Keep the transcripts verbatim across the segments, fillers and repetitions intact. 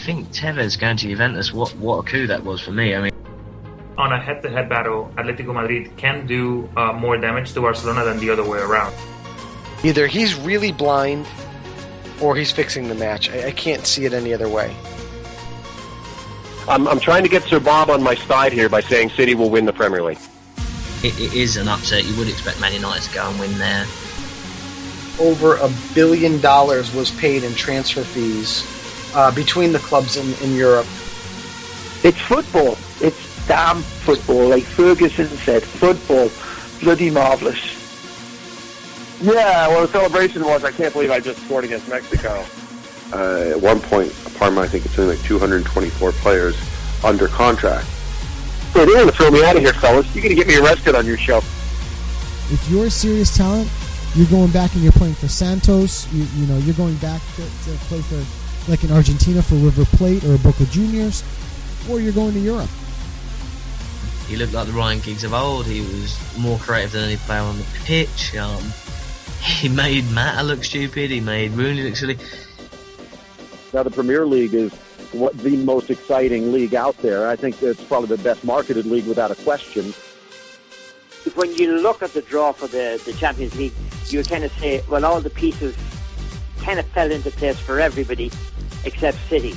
think Tevez going to Juventus, what, what a coup that was for me. I mean, on a head-to-head battle, Atletico Madrid can do uh, more damage to Barcelona than the other way around. Either he's really blind or he's fixing the match. I, I can't see it any other way. I'm, I'm trying to get Sir Bob on my side here by saying City will win the Premier League. It, it is an upset. You would expect Man United to go and win there. Over a billion dollars was paid in transfer fees uh, between the clubs in, in Europe. It's football. It's damn football. Like Ferguson said, football. Bloody marvellous. Yeah, well, the celebration was, I can't believe I just scored against Mexico. Uh, at one point, Parma, I think it's only like two hundred twenty-four players under contract. Well, they're going to throw me out of here, fellas. You're going to get me arrested on your show. If you're a serious talent, you're going back and you're playing for Santos. You, you know, you're going back to, to play for, like in Argentina, for River Plate or Boca Juniors, or you're going to Europe. He looked like the Ryan Giggs of old. He was more creative than any player on the pitch. Um, he made Mata look stupid. He made Rooney look silly. Now, the Premier League is what the most exciting league out there. I think it's probably the best marketed league without a question. When you look at the draw for the, the Champions League, you kind of say, well, all the pieces kind of fell into place for everybody except City.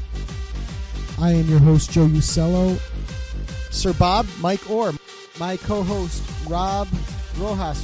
I am your host, Joe Usello. Sir Bob, Mike Orr. My co-host, Rob Rojas.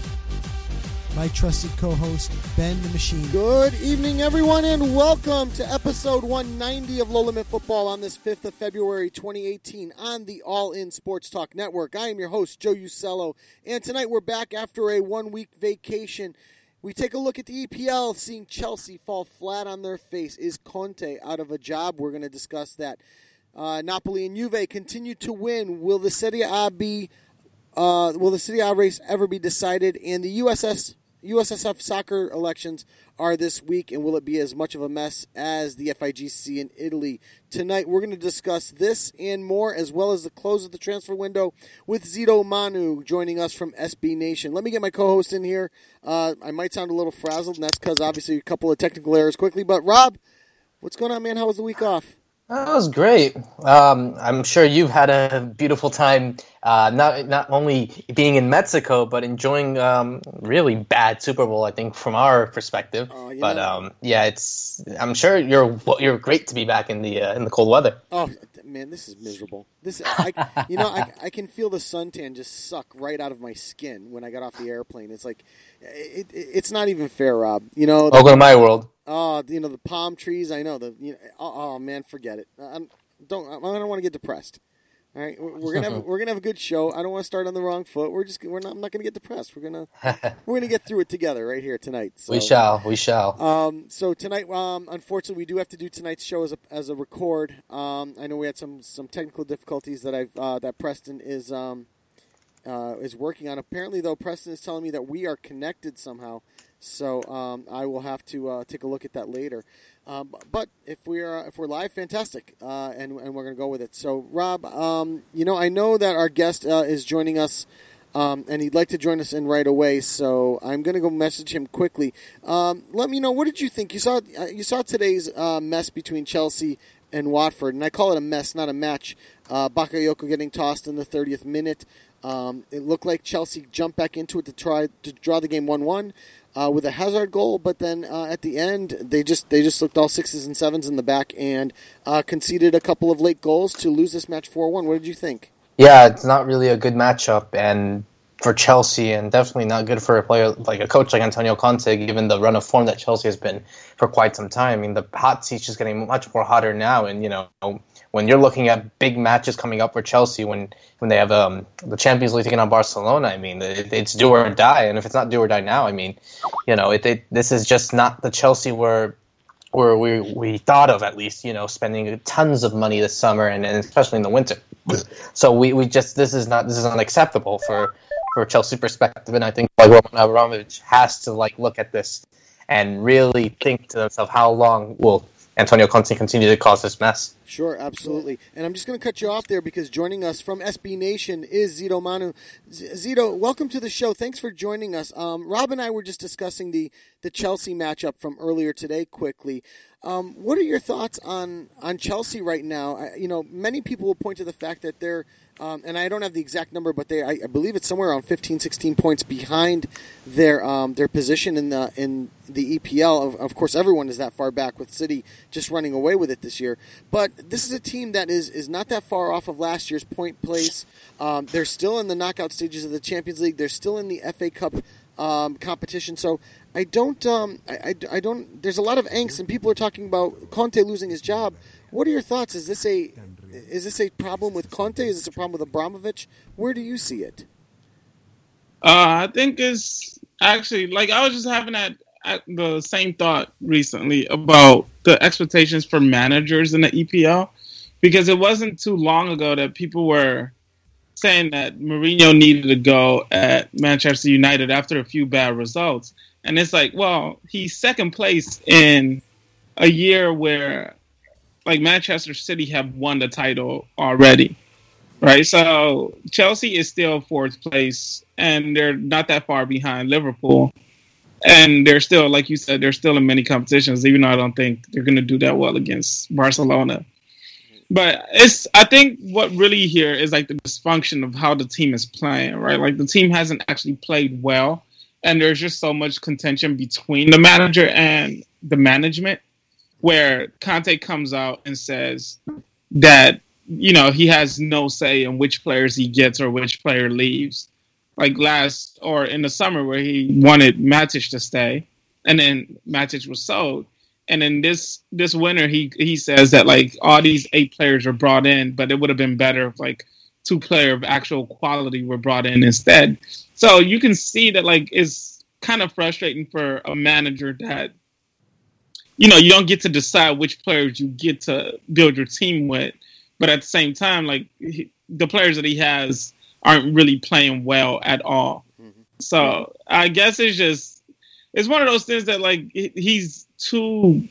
My trusted co-host, Ben the Machine. Good evening, everyone, and welcome to episode one ninety of Low Limit Football on this fifth of February, twenty eighteen, on the All In Sports Talk Network. I am your host, Joe Usello, and tonight we're back after a one-week vacation. We take a look at the E P L, seeing Chelsea fall flat on their face. Is Conte out of a job? We're going to discuss that. Uh, Napoli and Juve continue to win. Will the Serie A be? Uh, will the Serie A race ever be decided? And the U S S. U S S F soccer elections are this week, and will it be as much of a mess as the F I G C in Italy? Tonight, we're going to discuss this and more, as well as the close of the transfer window with Zito Manu joining us from S B Nation. Let me get my co-host in here. Uh, I might sound a little frazzled, and that's because, obviously, a couple of technical errors quickly. But, Rob, what's going on, man? How was the week off? That was great. Um, I'm sure you've had a beautiful time, uh, not not only being in Mexico, but enjoying um, really bad Super Bowl, I think, from our perspective. Uh, but um, yeah, it's. I'm sure you're you're great to be back in the uh, in the cold weather. Oh man, this is miserable. This, I, you know, I I can feel the suntan just suck right out of my skin when I got off the airplane. It's like, it, it it's not even fair, Rob. You know, welcome to my world. Oh, you know, the palm trees. I know the. You know, oh, oh man, forget it. I don't. I don't want to get depressed. All right, we're gonna have we're gonna have a good show. I don't want to start on the wrong foot. We're just we're not. I'm not gonna get depressed. We're gonna we're gonna get through it together right here tonight. So, we shall. We shall. Um. So tonight, um, unfortunately, we do have to do tonight's show as a as a record. Um. I know we had some some technical difficulties that I've uh, that Preston is um uh is working on. Apparently, though, Preston is telling me that we are connected somehow. So um, I will have to uh, take a look at that later. Um, but if we're uh, if we're live, fantastic, uh, and and we're gonna go with it. So Rob, um, you know, I know that our guest uh, is joining us, um, and he'd like to join us in right away. So I'm gonna go message him quickly. Um, let me know, what did you think? You saw uh, you saw today's uh, mess between Chelsea and Watford, and I call it a mess, not a match. Uh, Bakayoko getting tossed in the thirtieth minute. Um, it looked like Chelsea jumped back into it to try to draw the game one one. Uh, with a Hazard goal, but then uh, at the end they just they just looked all sixes and sevens in the back and uh, conceded a couple of late goals to lose this match four one. What did you think? Yeah, it's not really a good matchup, and for Chelsea, and definitely not good for a player like a coach like Antonio Conte, given the run of form that Chelsea has been for quite some time. I mean, the hot seat's just getting much more hotter now, and you know, when you're looking at big matches coming up for Chelsea, when when they have um, the Champions League taking on Barcelona, I mean, it, it's do or die, and if it's not do or die now, I mean, you know, it, it this is just not the Chelsea where where we we thought of, at least, you know, spending tons of money this summer and, and especially in the winter. So we, we just this is not this is unacceptable for. For Chelsea perspective, and I think like Roman Abramovich has to like look at this and really think to himself, how long will Antonio Conte continue to cause this mess? Sure, absolutely. And I'm just going to cut you off there because joining us from S B Nation is Zito Manu. Z- Zito, welcome to the show. Thanks for joining us. Um, Rob and I were just discussing the, the Chelsea matchup from earlier today quickly. Um, what are your thoughts on, on Chelsea right now? I, you know, many people will point to the fact that they're, um, and I don't have the exact number, but they I, I believe it's somewhere around fifteen, sixteen points behind their um, their position in the in the E P L. Of, of course, everyone is that far back with City just running away with it this year. But this is a team that is, is not that far off of last year's point place. Um, they're still in the knockout stages of the Champions League. They're still in the F A Cup um, competition. So I don't, um, I, I, I don't. There's a lot of angst, and people are talking about Conte losing his job. What are your thoughts? Is this a is this a problem with Conte? Is this a problem with Abramovich? Where do you see it? Uh, I think it's actually like I was just having that the same thought recently about the expectations for managers in the E P L, because it wasn't too long ago that people were saying that Mourinho needed to go at Manchester United after a few bad results. And it's like, well, he's second place in a year where like Manchester City have won the title already, right? So Chelsea is still fourth place and they're not that far behind Liverpool. And they're still, like you said, they're still in many competitions, even though I don't think they're going to do that well against Barcelona. But it's, I think what really here is like the dysfunction of how the team is playing, right? Like the team hasn't actually played well. And there's just so much contention between the manager and the management where Conte comes out and says that, you know, he has no say in which players he gets or which player leaves. Like last, or in the summer where he wanted Matic to stay and then Matic was sold. And then this this winter, he he says that like all these eight players were brought in, but it would have been better if like two players of actual quality were brought in instead. So you can see that like it's kind of frustrating for a manager that, you know, you don't get to decide which players you get to build your team with. But at the same time, like he, the players that he has aren't really playing well at all. Mm-hmm. So I guess it's just, it's one of those things that like he's too,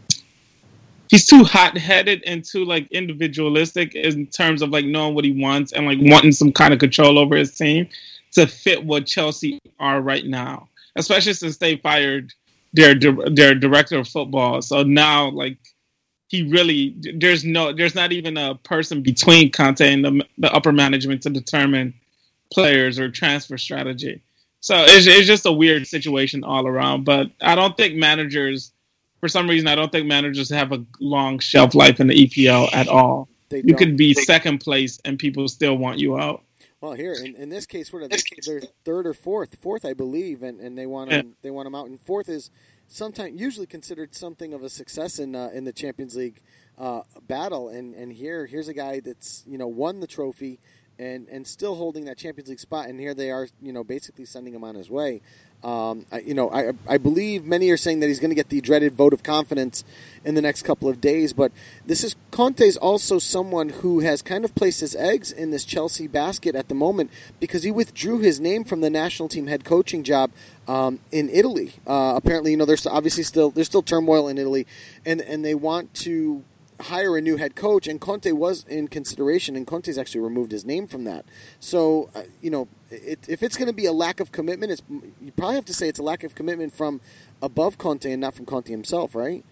he's too hot-headed and too like individualistic in terms of like knowing what he wants and like wanting some kind of control over his team to fit what Chelsea are right now, especially since they fired their their director of football. So now like he really, there's no, there's not even a person between Conte and the, the upper management to determine players or transfer strategy. So it's, it's just a weird situation all around. But I don't think managers, for some reason, I don't think managers have a long shelf life in the E P L at all. They you don't. Could be they, second place and people still want you out. Well, here in, in this case, what are they? They're third or fourth, fourth, I believe, and, and they want them, yeah. they want them out. And fourth is sometimes usually considered something of a success in uh, in the Champions League uh, battle. And, and here here's a guy that's you know won the trophy and, and still holding that Champions League spot. And here they are, you know, basically sending him on his way. Um, I, you know, I I believe many are saying that he's going to get the dreaded vote of confidence in the next couple of days. But this is Conte's also someone who has kind of placed his eggs in this Chelsea basket at the moment because he withdrew his name from the national team head coaching job um, in Italy. Uh, apparently, you know, there's obviously still there's still turmoil in Italy, and and they want to hire a new head coach, and Conte was in consideration, and Conte's actually removed his name from that. So, uh, you know, it, if it's going to be a lack of commitment, it's you probably have to say it's a lack of commitment from above Conte and not from Conte himself, right?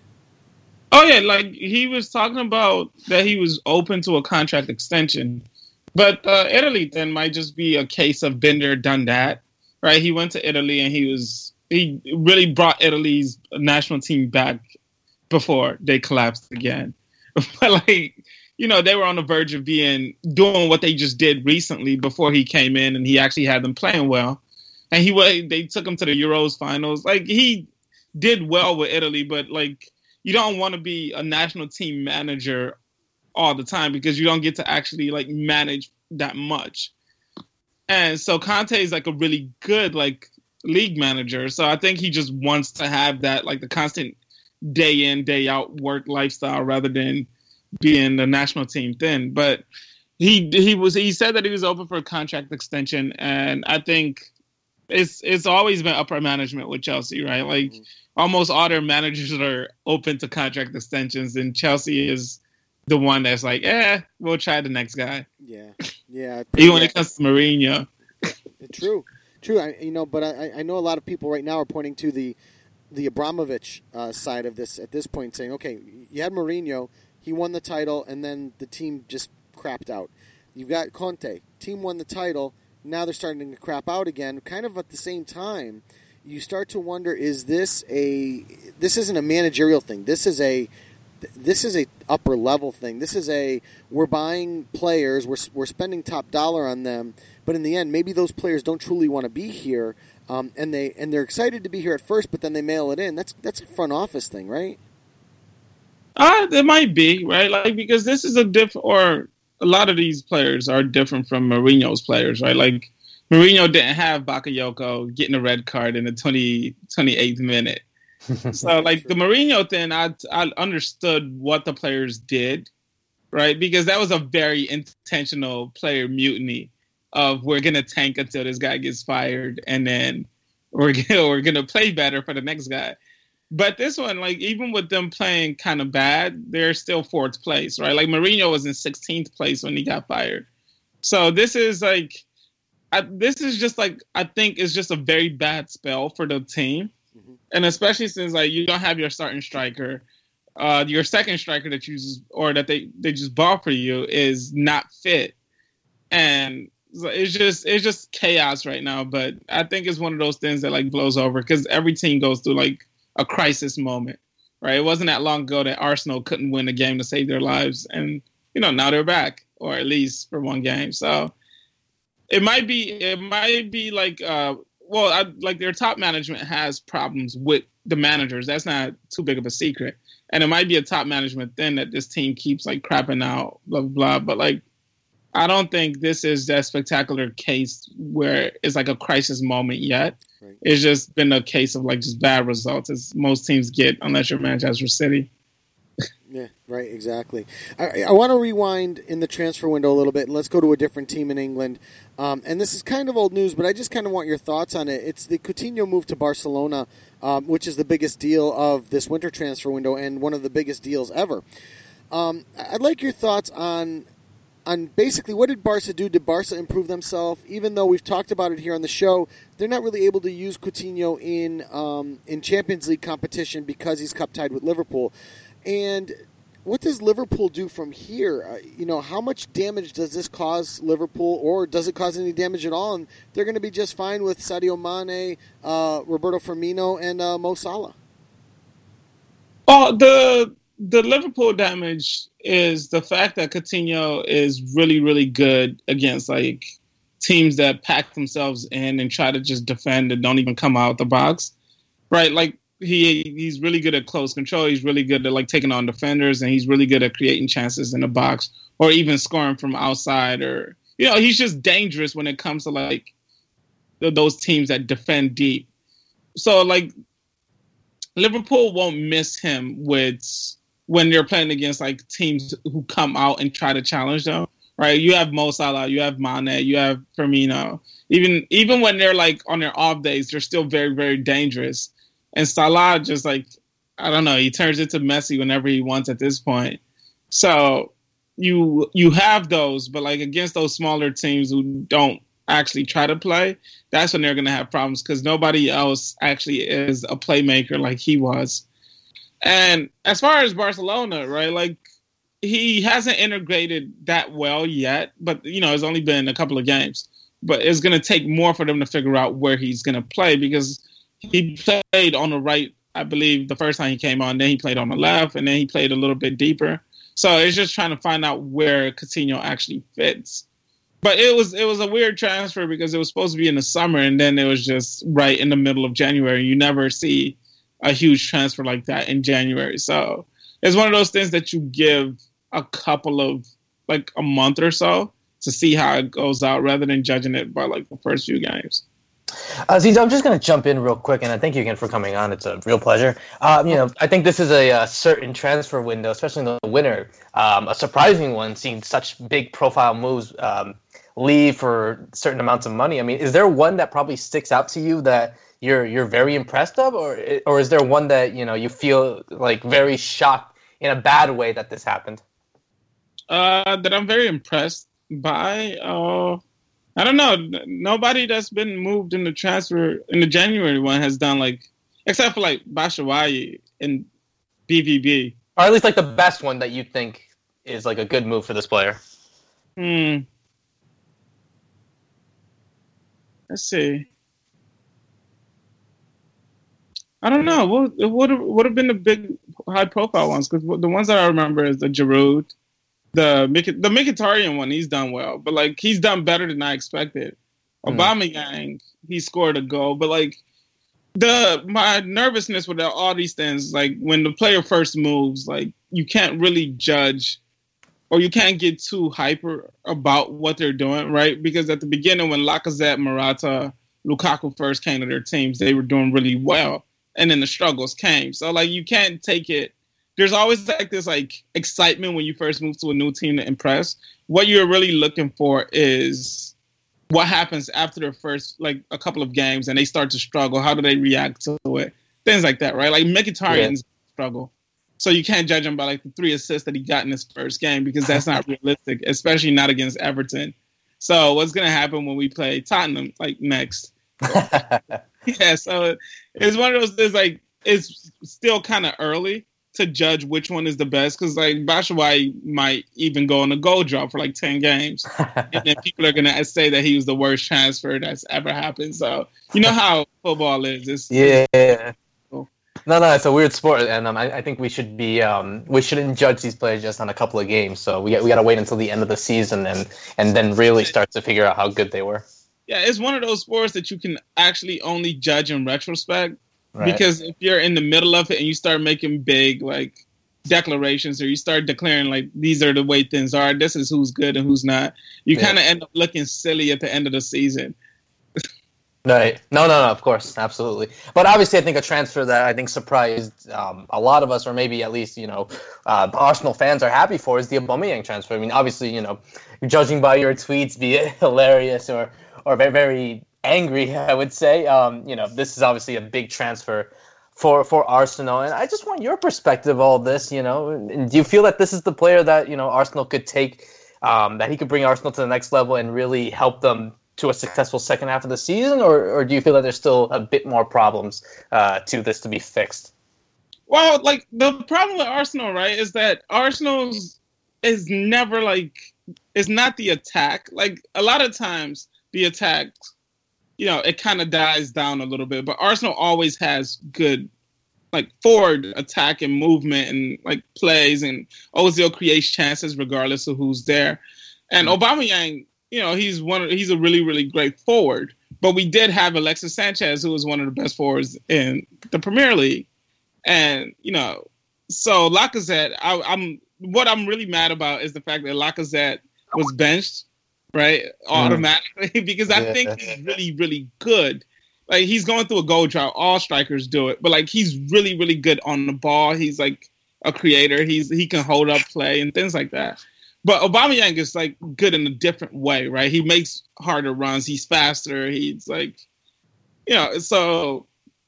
Oh, yeah, like he was talking about that he was open to a contract extension. But uh, Italy then might just be a case of been there, done that, right? He went to Italy and he was he really brought Italy's national team back before they collapsed again. But like, you know, they were on the verge of being doing what they just did recently before he came in, and he actually had them playing well. And he they took him to the Euros finals. Like he did well with Italy, but like you don't want to be a national team manager all the time because you don't get to actually like manage that much. And so Conte is like a really good like league manager. So I think he just wants to have that like the constant day in, day out work lifestyle rather than being the national team thing. But he he was he said that he was open for a contract extension, and I think it's it's always been upper management with Chelsea, right? Like mm-hmm. almost all their managers are open to contract extensions, and Chelsea is the one that's like, eh, we'll try the next guy. Yeah, yeah. Even when it comes to Mourinho. True, true. I, you know, but I, I know a lot of people right now are pointing to the the Abramovich uh, side of this at this point, saying, okay, you had Mourinho, he won the title, and then the team just crapped out. You've got Conte, team won the title, now they're starting to crap out again. Kind of at the same time, you start to wonder: is this a? This isn't a managerial thing. This is a This is a upper level thing. This is a we're buying players, we're we're spending top dollar on them, but in the end, maybe those players don't truly want to be here, um, and they and they're excited to be here at first, but then they mail it in. That's that's a front office thing, right? Uh, it might be, right? Like, because this is a diff, or a lot of these players are different from Mourinho's players, right? Like, Mourinho didn't have Bakayoko getting a red card in the twenty, twenty-eighth minute. So, like, the Mourinho thing, I, I understood what the players did, right? Because that was a very intentional player mutiny of we're going to tank until this guy gets fired, and then we're gonna, we're going to play better for the next guy. But this one, like, even with them playing kind of bad, they're still fourth place, right? Like, Mourinho was in sixteenth place when he got fired. So this is, like, I, this is just, like, I think it's just a very bad spell for the team. Mm-hmm. And especially since, like, you don't have your starting striker. Uh, your second striker that you just, or that they, they just bought for you is not fit. And it's just it's just chaos right now. But I think it's one of those things that, like, blows over because every team goes through, like, a crisis moment, right? It wasn't that long ago that Arsenal couldn't win a game to save their lives, and you know now they're back, or at least for one game. So it might be, it might be like, uh, well, I, like their top management has problems with the managers. That's not too big of a secret, and it might be a top management thing that this team keeps like crapping out, blah blah blah. But like, I don't think this is that spectacular case where it's like a crisis moment yet. Right. It's just been a case of like just bad results, as most teams get, unless you're Manchester City. Yeah, right, exactly. I, I want to rewind in the transfer window a little bit, and let's go to a different team in England. Um, and this is kind of old news, but I just kind of want your thoughts on it. It's the Coutinho move to Barcelona, um, which is the biggest deal of this winter transfer window and one of the biggest deals ever. Um, I'd like your thoughts on on basically what did Barca do? Did Barca improve themselves? Even though we've talked about it here on the show, they're not really able to use Coutinho in um, in Champions League competition because he's cup tied with Liverpool. And what does Liverpool do from here? Uh, you know, how much damage does this cause Liverpool, or does it cause any damage at all? And they're going to be just fine with Sadio Mane, uh, Roberto Firmino, and uh, Mo Salah. Oh, the the Liverpool damage is the fact that Coutinho is really, really good against like teams that pack themselves in and try to just defend and don't even come out the box, right? Like he he's really good at close control. He's really good at like taking on defenders, and he's really good at creating chances in the box or even scoring from outside. Or you know, he's just dangerous when it comes to like the, those teams that defend deep. So like Liverpool won't miss him with. When they're playing against like teams who come out and try to challenge them, right? You have Mo Salah, you have Mane, you have Firmino. Even even when they're like on their off days, they're still very, very dangerous. And Salah just like, I don't know, he turns into Messi whenever he wants at this point. So you you have those, but like against those smaller teams who don't actually try to play, that's when they're going to have problems because nobody else actually is a playmaker like he was. And as far as Barcelona, right, like he hasn't integrated that well yet, but, you know, it's only been a couple of games. But it's going to take more for them to figure out where he's going to play because he played on the right, I believe, the first time he came on. Then he played on the left, and then he played a little bit deeper. So it's just trying to find out where Coutinho actually fits. But it was it was a weird transfer because it was supposed to be in the summer, and then it was just right in the middle of January. You never see a huge transfer like that in January. So it's one of those things that you give a couple of, like a month or so to see how it goes out rather than judging it by like the first few games. Uh, Zizo, I'm just going to jump in real quick, and I thank you again for coming on. It's a real pleasure. Um, you know, I think this is a, a certain transfer window, especially in the winter, um, a surprising one, seeing such big profile moves um, leave for certain amounts of money. I mean, is there one that probably sticks out to you that you're you're very impressed of, or or is there one that you know you feel like very shocked in a bad way that this happened? uh, that I'm very impressed by. Uh, I don't know. Nobody that's been moved in the transfer in the January one has done like, except for like Batshuayi and B V B. Or at least like the best one that you think is like a good move for this player. Hmm. Let's see. I don't know. What would would have been the big high profile ones? Because the ones that I remember is the Giroud, the the Mkhitaryan one. He's done well, but like he's done better than I expected. Mm. Aubameyang, he scored a goal, but like the my nervousness with all these things, like when the player first moves, like you can't really judge, or you can't get too hyper about what they're doing, right? Because at the beginning, when Lacazette, Morata, Lukaku first came to their teams, they were doing really well. And then the struggles came. So, like, you can't take it. There's always, like, this, like, excitement when you first move to a new team to impress. What you're really looking for is what happens after their first, like, a couple of games and they start to struggle. How do they react to it? Things like that, right? Like, Mkhitaryan's yeah. struggle. So you can't judge him by, like, the three assists that he got in his first game because that's not realistic, especially not against Everton. So what's going to happen when we play Tottenham, like, next? Yeah, so it's one of those things, like, it's still kind of early to judge which one is the best because, like, Batshuayi might even go on a goal drop for, like, ten games. And then people are going to say that he was the worst transfer that's ever happened. So, you know how football is. It's, yeah. It's cool. No, no, it's a weird sport, and um, I, I think we should be um, we shouldn't judge these players just on a couple of games. So we we got to wait until the end of the season and, and then really start to figure out how good they were. Yeah, it's one of those sports that you can actually only judge in retrospect. Right. Because if you're in the middle of it and you start making big, like, declarations or you start declaring, like, these are the way things are, this is who's good and who's not, you yeah. kind of end up looking silly at the end of the season. Right. No, no, no, of course. Absolutely. But obviously, I think a transfer that I think surprised um, a lot of us, or maybe at least, you know, uh, Arsenal fans are happy for is the Aubameyang transfer. I mean, obviously, you know, judging by your tweets, be it hilarious or or very, very angry, I would say. Um, you know, this is obviously a big transfer for for Arsenal, and I just want your perspective of all this. You know, and do you feel that this is the player that you know Arsenal could take, um, that he could bring Arsenal to the next level and really help them to a successful second half of the season, or or do you feel that there's still a bit more problems uh, to this to be fixed? Well, like the problem with Arsenal, right, is that Arsenal's is never like is not the attack. Like a lot of times. The attack, you know, it kind of dies down a little bit, but Arsenal always has good, like, forward attack and movement and, like, plays, and Ozil creates chances regardless of who's there. And Aubameyang, you know, he's one. Of, he's a really, really great forward, but we did have Alexis Sanchez, who was one of the best forwards in the Premier League. And, you know, so Lacazette, I, I'm what I'm really mad about is the fact that Lacazette was benched. Right, automatically, mm. because I yeah. think he's really, really good. Like, he's going through a goal drought. All strikers do it, but like he's really, really good on the ball. He's like a creator. He's he can hold up play and things like that. But Aubameyang is like good in a different way, right? He makes harder runs. He's faster. He's like, you know. So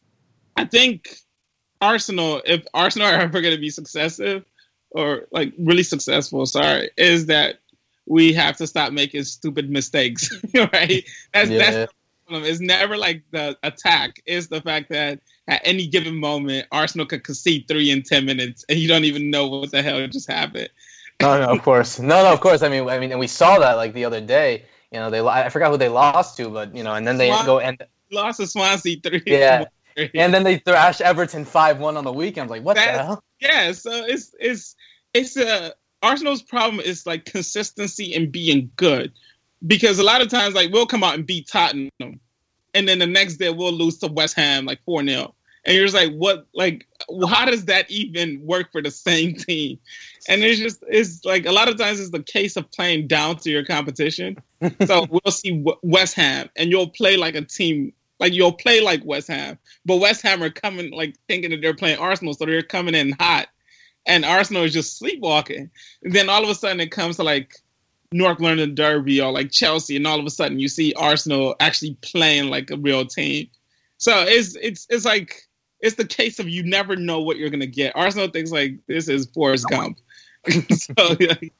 I think Arsenal, if Arsenal are ever going to be successive or like really successful, sorry, is that. We have to stop making stupid mistakes, right? That's, yeah. that's the problem. It's never like the attack. It's the fact that at any given moment, Arsenal could concede three in ten minutes, and you don't even know what the hell just happened. No, no, of course, no, no, of course. I mean, I mean, and we saw that like the other day. You know, they I forgot who they lost to, but you know, and then they Swan- go and lost to Swansea three. Yeah, and then they thrashed Everton five one on the weekend. Like, what that's, the hell? Yeah, so it's it's it's a. Arsenal's problem is like consistency and being good, because a lot of times like we'll come out and beat Tottenham, and then the next day we'll lose to West Ham like four nil, and you're just like, what? Like, how does that even work for the same team? And it's just it's like a lot of times it's the case of playing down to your competition. So we'll see West Ham, and you'll play like a team. Like you'll play like West Ham, but West Ham are coming like thinking that they're playing Arsenal, so they're coming in hot. And Arsenal is just sleepwalking. And then all of a sudden it comes to like North London Derby or like Chelsea, and all of a sudden you see Arsenal actually playing like a real team. So it's it's it's like it's the case of you never know what you're gonna get. Arsenal thinks like this is Forrest Gump. So like,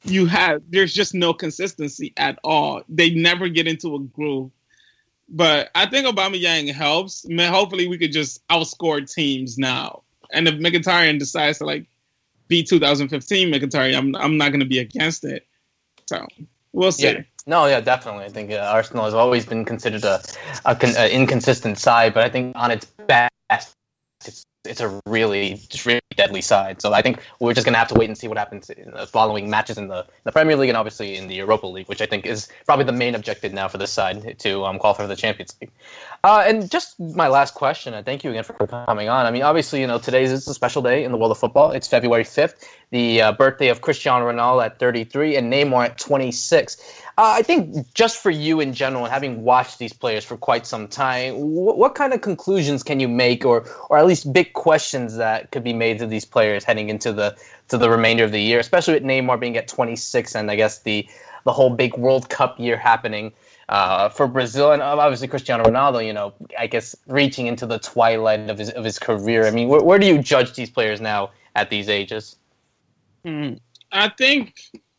you have there's just no consistency at all. They never get into a groove. But I think Aubameyang helps. I mean, hopefully we could just outscore teams now. And if Mkhitaryan decides to like be two thousand fifteen Mkhitaryan, I'm I'm not going to be against it. So we'll see. Yeah. No, yeah, definitely. I think uh, Arsenal has always been considered a, a, con- a inconsistent side, but I think on its best, it's it's a really, just really deadly side. So I think we're just going to have to wait and see what happens in the following matches in the, the Premier League and obviously in the Europa League, which I think is probably the main objective now for this side to um, qualify for the Champions League. Uh, and just my last question, and thank you again for coming on. I mean, obviously, you know, today is a special day in the world of football. It's February fifth, the uh, birthday of Cristiano Ronaldo at thirty-three and Neymar at twenty-six. Uh, I think just for you in general, and having watched these players for quite some time, wh- what kind of conclusions can you make, or or at least big questions that could be made to these players heading into the to the remainder of the year, especially with Neymar being at twenty-six and I guess the the whole big World Cup year happening uh, for Brazil, and obviously Cristiano Ronaldo, you know, I guess reaching into the twilight of his of his career. I mean, where, where do you judge these players now at these ages? Hmm. I think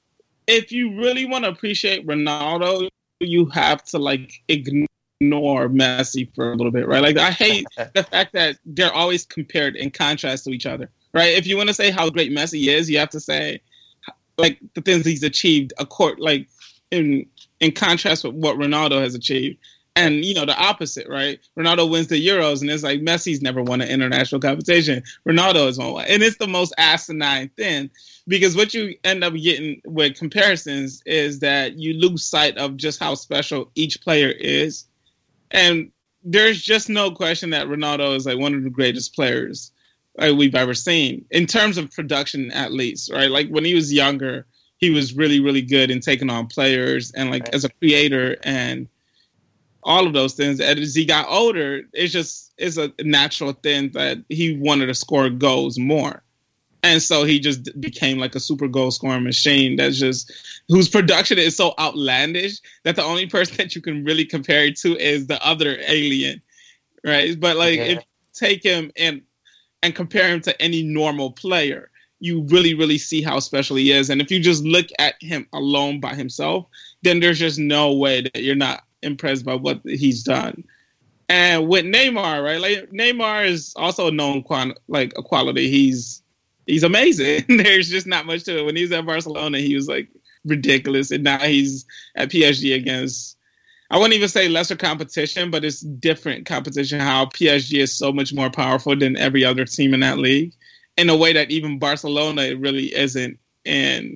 if you really want to appreciate Ronaldo, you have to like ignore Messi for a little bit, right? Like I hate the fact that they're always compared in contrast to each other, right? If you want to say how great Messi is, you have to say like the things he's achieved, a court like in in contrast with what Ronaldo has achieved. And, you know, the opposite, right? Ronaldo wins the Euros, and it's like Messi's never won an international competition. Ronaldo has won one. And it's the most asinine thing, because what you end up getting with comparisons is that you lose sight of just how special each player is. And there's just no question that Ronaldo is like one of the greatest players like, we've ever seen, in terms of production at least, right? Like when he was younger, he was really, really good in taking on players and like right. as a creator and all of those things. And as he got older, it's just it's a natural thing that he wanted to score goals more. And so he just became like a super goal scoring machine that's just whose production is so outlandish that the only person that you can really compare it to is the other alien, right? But like yeah. if you take him and and compare him to any normal player, you really, really see how special he is. And if you just look at him alone by himself, then there's just no way that you're not impressed by what he's done. And with Neymar, right? Like Neymar is also a known quant- like a quality. He's he's amazing. There's just not much to it. When he was at Barcelona, he was like ridiculous, and now he's at P S G against, I wouldn't even say lesser competition, but it's different competition. How P S G is so much more powerful than every other team in that league, in a way that even Barcelona really isn't in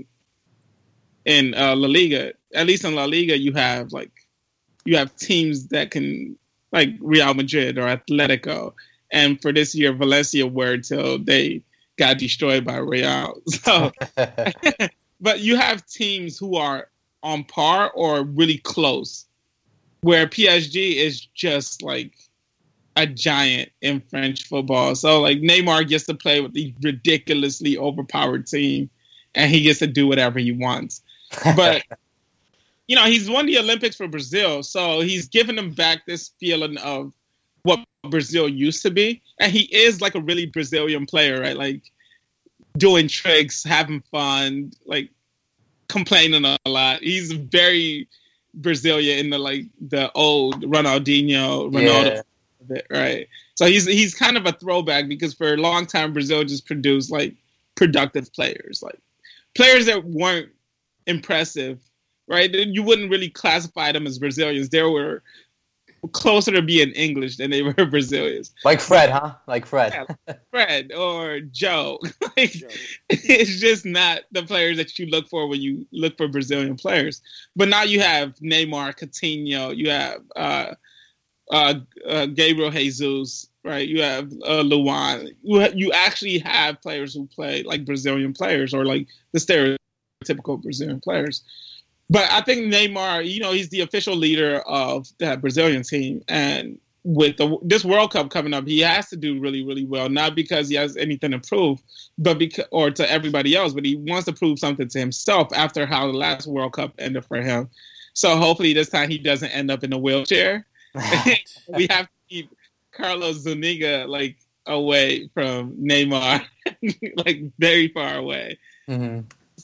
in uh, La Liga. At least in La Liga, you have like you have teams that can, like Real Madrid or Atletico, and for this year, Valencia were till they got destroyed by Real. So, but you have teams who are on par or really close, where P S G is just like a giant in French football. So like Neymar gets to play with the ridiculously overpowered team, and he gets to do whatever he wants. But you know, he's won the Olympics for Brazil, so he's given them back this feeling of what Brazil used to be. And he is like a really Brazilian player, right? Like doing tricks, having fun, like complaining a lot. He's very Brazilian in the like the old Ronaldinho, Ronaldo, yeah. right? So he's he's kind of a throwback, because for a long time Brazil just produced like productive players, like players that weren't impressive, right? You wouldn't really classify them as Brazilians. They were closer to being English than they were Brazilians. Like Fred, huh? Like Fred. Yeah, Fred or Joe. like, Joe. It's just not the players that you look for when you look for Brazilian players. But now you have Neymar, Coutinho, you have uh, uh, uh, Gabriel Jesus, right? You have uh, Luan. You, ha- you actually have players who play like Brazilian players, or like the stereotypical Brazilian players. But I think Neymar, you know, he's the official leader of that Brazilian team. And with the, this World Cup coming up, he has to do really, really well. Not because he has anything to prove, but because, or to everybody else, but he wants to prove something to himself after how the last World Cup ended for him. So hopefully this time he doesn't end up in a wheelchair. We have to keep Carlos Zuniga, like, away from Neymar, like, very far away. Mm-hmm.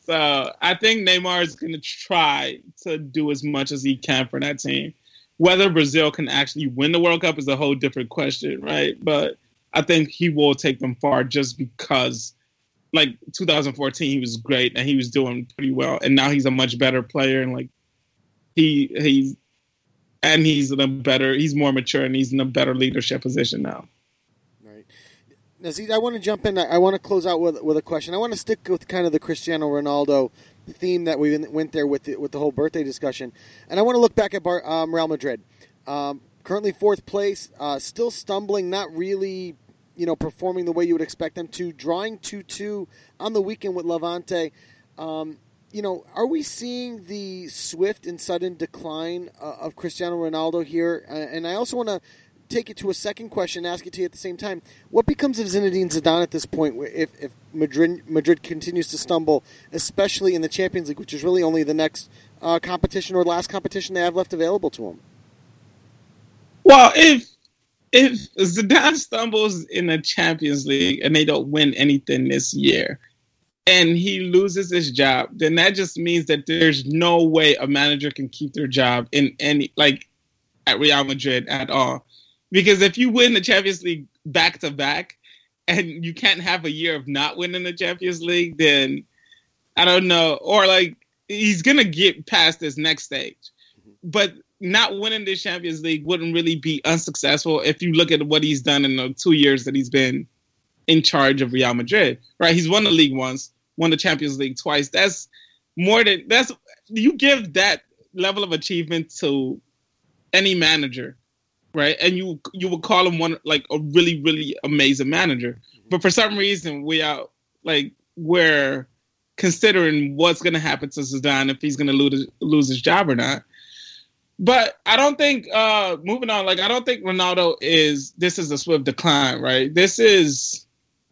So I think Neymar is going to try to do as much as he can for that team. Whether Brazil can actually win the World Cup is a whole different question, right? But I think he will take them far just because, like, two thousand fourteen, he was great and he was doing pretty well. And now he's a much better player. And, like, he he's and he's in a better, he's more mature and he's in a better leadership position now. Right. Now, see, I want to jump in. I want to close out with with a question. I want to stick with kind of the Cristiano Ronaldo theme that we went there with the, with the whole birthday discussion. And I want to look back at Bar, um, Real Madrid. Um, currently fourth place, uh, still stumbling, not really, you know, performing the way you would expect them to, drawing two two on the weekend with Levante. Um, you know, are we seeing the swift and sudden decline uh, of Cristiano Ronaldo here? Uh, and I also want to take it to a second question, ask it to you at the same time. What becomes of Zinedine Zidane at this point if, if Madrid Madrid continues to stumble, especially in the Champions League, which is really only the next uh, competition or last competition they have left available to them? Well, if if Zidane stumbles in the Champions League and they don't win anything this year, and he loses his job, then that just means that there's no way a manager can keep their job in any, like, at Real Madrid at all. Because if you win the Champions League back to back, and you can't have a year of not winning the Champions League, then I don't know. Or, like, he's gonna get past this next stage, but not winning the Champions League wouldn't really be unsuccessful if you look at what he's done in the two years that he's been in charge of Real Madrid, right? He's won the league once, won the Champions League twice. That's more than, that's, you give that level of achievement to any manager, right? And you you would call him one, like, a really, really amazing manager. But for some reason, we are, like, we're considering what's going to happen to Zidane, if he's going to lose, lose his job or not. But I don't think, uh, moving on, like, I don't think Ronaldo is, this is a swift decline, right? This is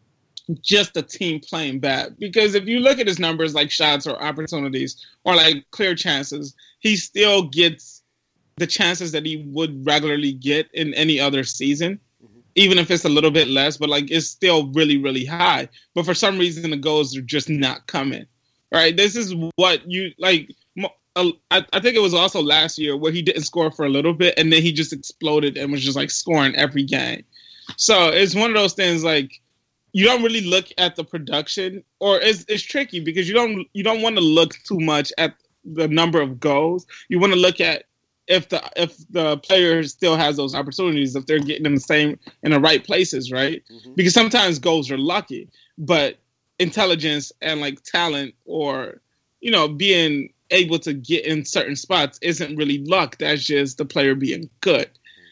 just a team playing bad. Because if you look at his numbers, like shots or opportunities or, like, clear chances, he still gets the chances that he would regularly get in any other season, mm-hmm. even if it's a little bit less, but, like, it's still really, really high. But for some reason, the goals are just not coming, right? This is what you, like, I, I think it was also last year where he didn't score for a little bit and then he just exploded and was just, like, scoring every game. So it's one of those things, like, you don't really look at the production, or it's, it's tricky because you don't you don't want to look too much at the number of goals. You want to look at if the if the player still has those opportunities, if they're getting in the same in the right places, right? Mm-hmm. Because sometimes goals are lucky, but intelligence and, like, talent, or, you know, being able to get in certain spots isn't really luck. That's just the player being good.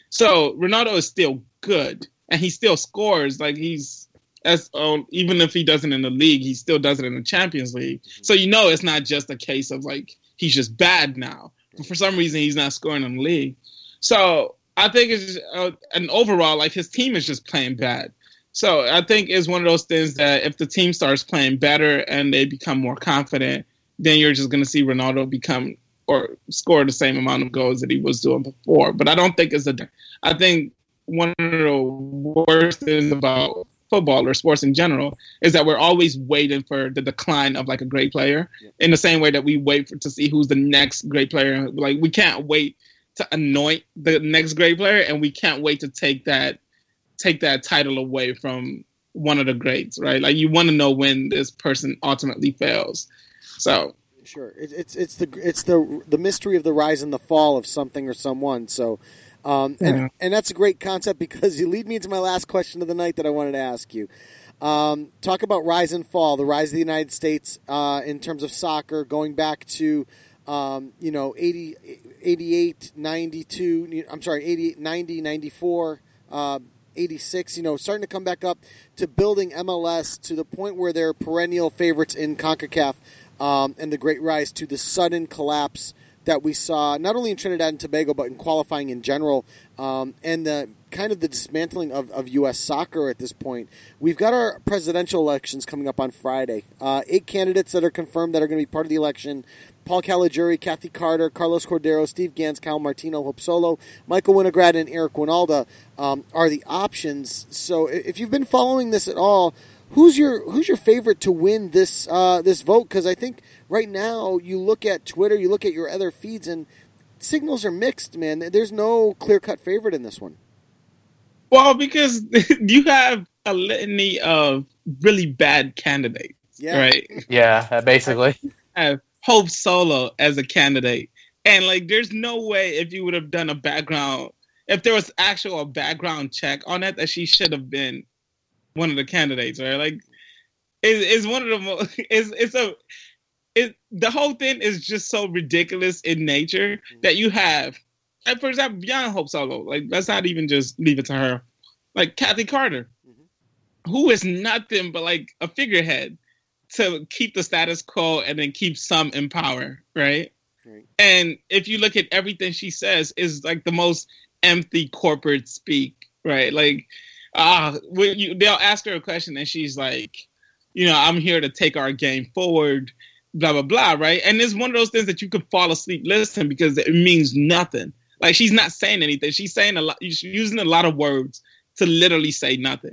So Ronaldo is still good and he still scores. Like, he's as um, even if he doesn't in the league, he still does it in the Champions League. Mm-hmm. So, you know, it's not just a case of, like, he's just bad now. But for some reason, he's not scoring in the league. So I think it's uh, an overall, like, his team is just playing bad. So I think it's one of those things that if the team starts playing better and they become more confident, then you're just going to see Ronaldo become or score the same amount of goals that he was doing before. But I don't think it's a. I think one of the worst things about football or sports in general is that we're always waiting for the decline of, like, a great player, yeah. in the same way that we wait for, to see who's the next great player. Like, we can't wait to anoint the next great player, and we can't wait to take that take that title away from one of the greats, right? Like, you want to know when this person ultimately fails. So sure, it, it's it's the it's the the mystery of the rise and the fall of something or someone. So, um, and yeah. and that's a great concept because you lead me into my last question of the night that I wanted to ask you. Um, talk about rise and fall, the rise of the United States uh, in terms of soccer, going back to um, you know eighty, eighty-eight, ninety-two. I'm sorry, eighty-eight, ninety, ninety-four. Uh, eighty-six, you know, starting to come back up to building M L S to the point where they're perennial favorites in CONCACAF, um, and the great rise to the sudden collapse that we saw not only in Trinidad and Tobago but in qualifying in general, um, and the kind of the dismantling of, of U S soccer at this point. We've got our presidential elections coming up on Friday. Uh, eight candidates that are confirmed that are going to be part of the election. Paul Caligiuri, Kathy Carter, Carlos Cordero, Steve Gans, Cal Martino, Hope Solo, Michael Winograd, and Eric Winalda um, are the options. So if you've been following this at all, who's your who's your favorite to win this uh, this vote? Because I think right now you look at Twitter, you look at your other feeds, and signals are mixed. Man, there's no clear cut favorite in this one. Well, because you have a litany of really bad candidates, yeah. right? Yeah, basically. I have Hope Solo as a candidate, and like, there's no way if you would have done a background, if there was actual a background check on it, that she should have been one of the candidates, right? Like, it, it's one of the most. It's it's a. It the whole thing is just so ridiculous in nature mm-hmm. that you have, like, for example, beyond Hope Solo, like, let's not even just leave it to her, like Kathy Carter, mm-hmm. who is nothing but like a figurehead to keep the status quo and then keep some in power, right? Right. And if you look at everything she says, is like the most empty corporate speak, right? Like, ah, uh, you, they'll ask her a question and she's like, you know, I'm here to take our game forward, blah, blah, blah, right? And it's one of those things that you could fall asleep listening because it means nothing. Like, she's not saying anything. She's saying a lot, she's using a lot of words to literally say nothing.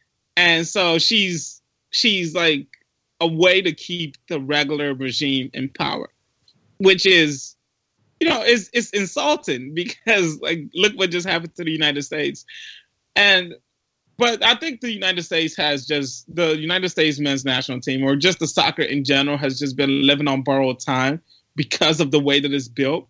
And so she's, she's like a way to keep the regular regime in power, which is, you know, it's, it's insulting because, like, look what just happened to the United States. And, but I think the United States has just, the United States men's national team, or just the soccer in general, has just been living on borrowed time because of the way that it's built,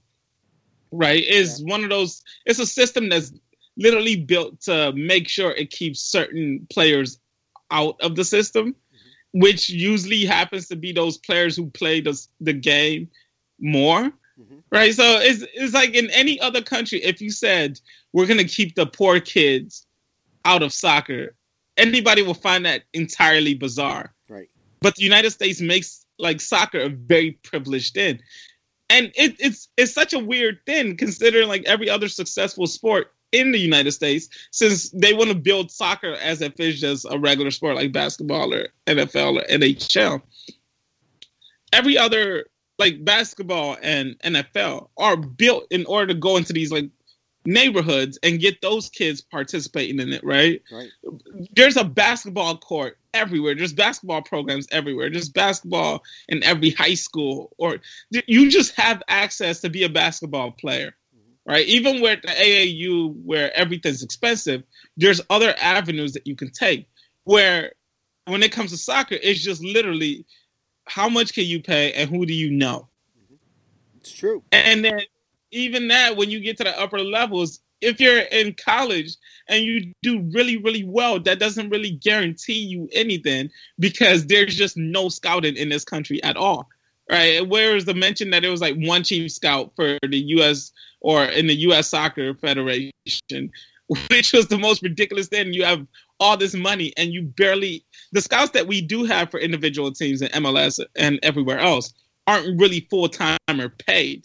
right? Is yeah. one of those, it's a system that's literally built to make sure it keeps certain players out of the system, mm-hmm. which usually happens to be those players who play the, the game more, mm-hmm. right? So it's, it's like in any other country, if you said, we're going to keep the poor kids out of soccer, anybody will find that entirely bizarre. Right. But the United States makes like soccer a very privileged thing. And it, it's it's such a weird thing considering like every other successful sport in the United States, since they want to build soccer as if it's just a regular sport like basketball or N F L or N H L. Every other, like basketball and N F L, are built in order to go into these like neighborhoods and get those kids participating in it, right? Right. There's a basketball court everywhere. There's basketball programs everywhere. There's basketball in every high school, or you just have access to be a basketball player, right? Even with the A A U, where everything's expensive, there's other avenues that you can take. Where when it comes to soccer, it's just literally how much can you pay and who do you know? It's true. And then even that, when you get to the upper levels, if you're in college and you do really, really well, that doesn't really guarantee you anything because there's just no scouting in this country at all, right? Whereas the mention that it was like one chief scout for the U S or in the U S Soccer Federation, which was the most ridiculous thing. You have all this money and you barely, the scouts that we do have for individual teams in M L S and everywhere else aren't really full-time or paid.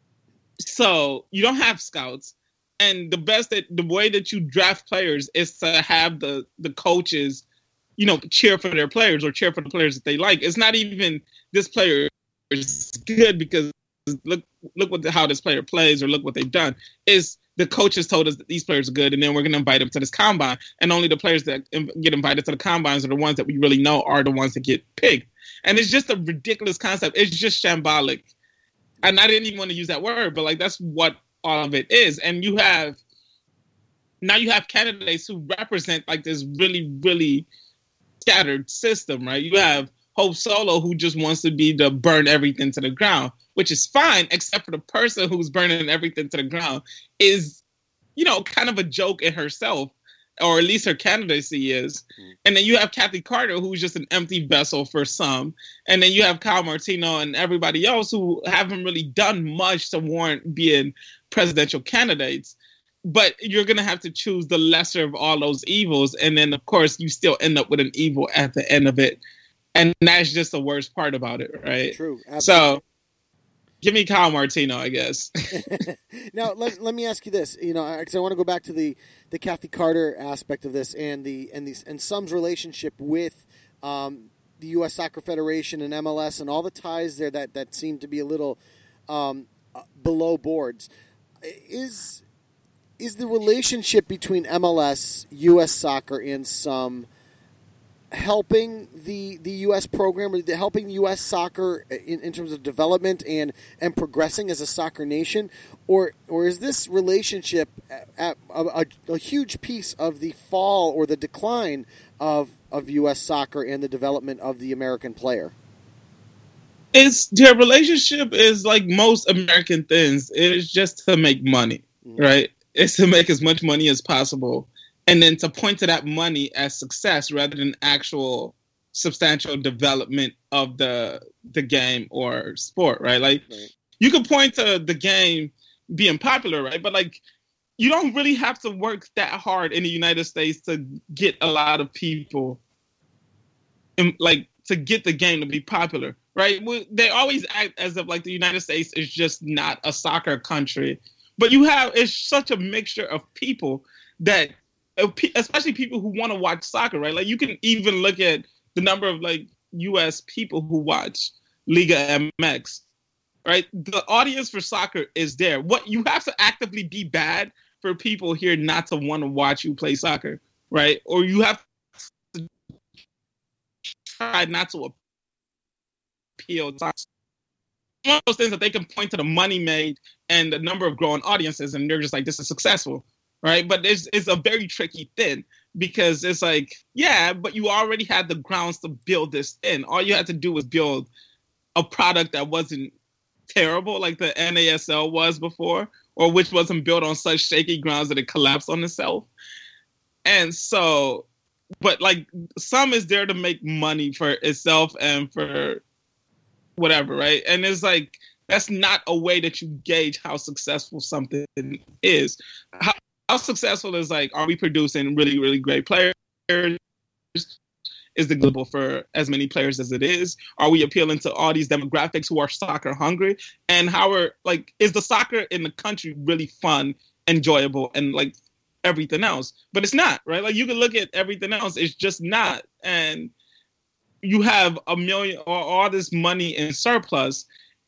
So you don't have scouts, and the best that the way that you draft players is to have the the coaches, you know, cheer for their players or cheer for the players that they like. It's not even this player is good because look look what the, how this player plays or look what they've done. Is the coaches told us that these players are good, and then we're going to invite them to this combine, and only the players that get invited to the combines are the ones that we really know are the ones that get picked. And it's just a ridiculous concept. It's just shambolic. And I didn't even want to use that word, but like that's what all of it is. And you have now you have candidates who represent like this really, really scattered system, right? You have Hope Solo, who just wants to be the burn everything to the ground, which is fine, except for the person who's burning everything to the ground is, you know, kind of a joke in herself, or at least her candidacy is. Mm. And then you have Kathy Carter, who's just an empty vessel for some. And then you have Kyle Martino and everybody else who haven't really done much to warrant being presidential candidates. But you're going to have to choose the lesser of all those evils. And then, of course, you still end up with an evil at the end of it. And that's just the worst part about it, right? True. Absolutely. So give me Kyle Martino, I guess. Now, let, let me ask you this. You know, because I want to go back to the, the Kathy Carter aspect of this and the and these and Sum's relationship with um, the U S Soccer Federation and M L S and all the ties there that, that seem to be a little um, below boards. Is is the relationship between M L S, U S Soccer, and Sum helping the the U S program, or helping U S soccer in, in terms of development and, and progressing as a soccer nation, or or is this relationship at a, a, a huge piece of the fall or the decline of of U S soccer and the development of the American player? It's their relationship is like most American things. It is just to make money, mm-hmm. right? It's to make as much money as possible. And then to point to that money as success rather than actual substantial development of the the game or sport, right? Like right. you can point to the game being popular, right? But like you don't really have to work that hard in the United States to get a lot of people, in, like to get the game to be popular, right? They always act as if like the United States is just not a soccer country, but you have it's such a mixture of people that. Especially people who want to watch soccer, right? Like you can even look at the number of like U S people who watch Liga M X, right? The audience for soccer is there. What you have to actively be bad for people here not to want to watch you play soccer, right? Or you have to try not to appeal to one of those things that they can point to the money made and the number of growing audiences, and they're just like, this is successful. Right, but it's it's a very tricky thing because it's like, yeah, but you already had the grounds to build this thing. All you had to do was build a product that wasn't terrible like the N A S L was before, or which wasn't built on such shaky grounds that it collapsed on itself. And so, but like some is there to make money for itself and for whatever, right? And it's like that's not a way that you gauge how successful something is. How, How successful is like, are we producing really, really great players? Is the global for as many players as it is? Are we appealing to all these demographics who are soccer hungry? And how are like, is the soccer in the country really fun, enjoyable, and like everything else? But it's not, right? Like you can look at everything else, it's just not. And you have a million or all this money in surplus.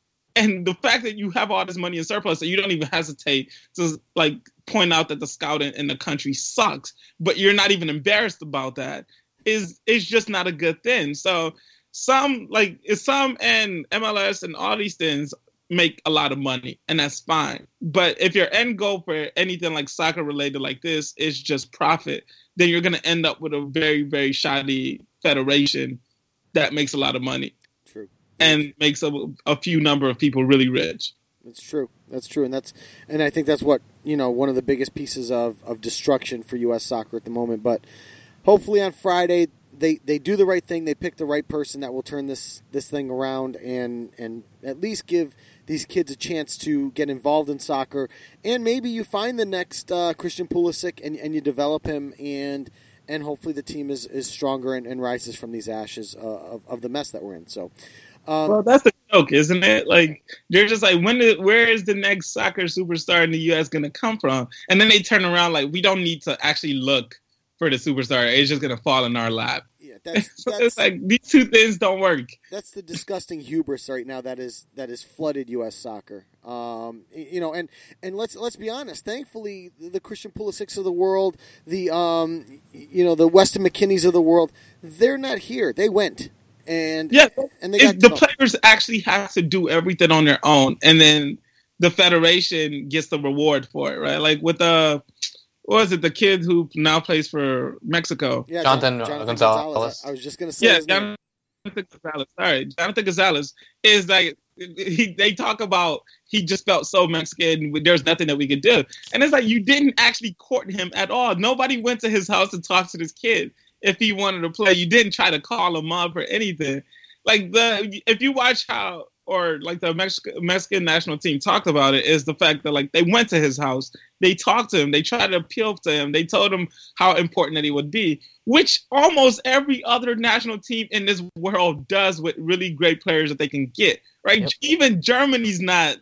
And the fact that you have all this money in surplus that you don't even hesitate to like point out that the scouting in the country sucks, but you're not even embarrassed about that is is just not a good thing. So some like some and M L S and all these things make a lot of money, and that's fine. But if your end goal for anything like soccer related like this is just profit, then you're going to end up with a very, very shoddy federation that makes a lot of money. True. And makes a, a few number of people really rich. That's true. That's true, and that's and I think that's what you know one of the biggest pieces of, of destruction for U S soccer at the moment. But hopefully on Friday they, they do the right thing. They pick the right person that will turn this, this thing around and and at least give these kids a chance to get involved in soccer. And maybe you find the next uh, Christian Pulisic and and you develop him and. And hopefully the team is, is stronger and, and rises from these ashes uh, of, of the mess that we're in. So, um, well, that's the joke, isn't it? Like they're just like, when did, where is the next soccer superstar in the U S going to come from? And then they turn around like, we don't need to actually look for the superstar; it's just going to fall in our lap. Yeah, that's, so that's it's like these two things don't work. That's the disgusting hubris right now that is that is flooded U S soccer. Um, you know, and, and let's let's be honest. Thankfully, the Christian Pulisics of the world, the um, you know, the Weston McKennies of the world, they're not here. They went, and yeah, and they got the players actually have to do everything on their own, and then the federation gets the reward for it, right? Like with the what was it, the kid who now plays for Mexico? Yeah, Jonathan, Jonathan Gonzalez. Gonzalez. I was just going to say yeah, his name. Jonathan Gonzalez. Sorry, Jonathan Gonzalez is like he. They talk about he just felt so Mexican. There's nothing that we could do, and it's like you didn't actually court him at all. Nobody went to his house to talk to this kid if he wanted to play. You didn't try to call him up or anything. Like the if you watch how. Or like the Mexican, Mexican national team talked about it is the fact that like they went to his house, they talked to him, they tried to appeal to him, they told him how important that he would be, which almost every other national team in this world does with really great players that they can get, right? Yep. Even Germany's not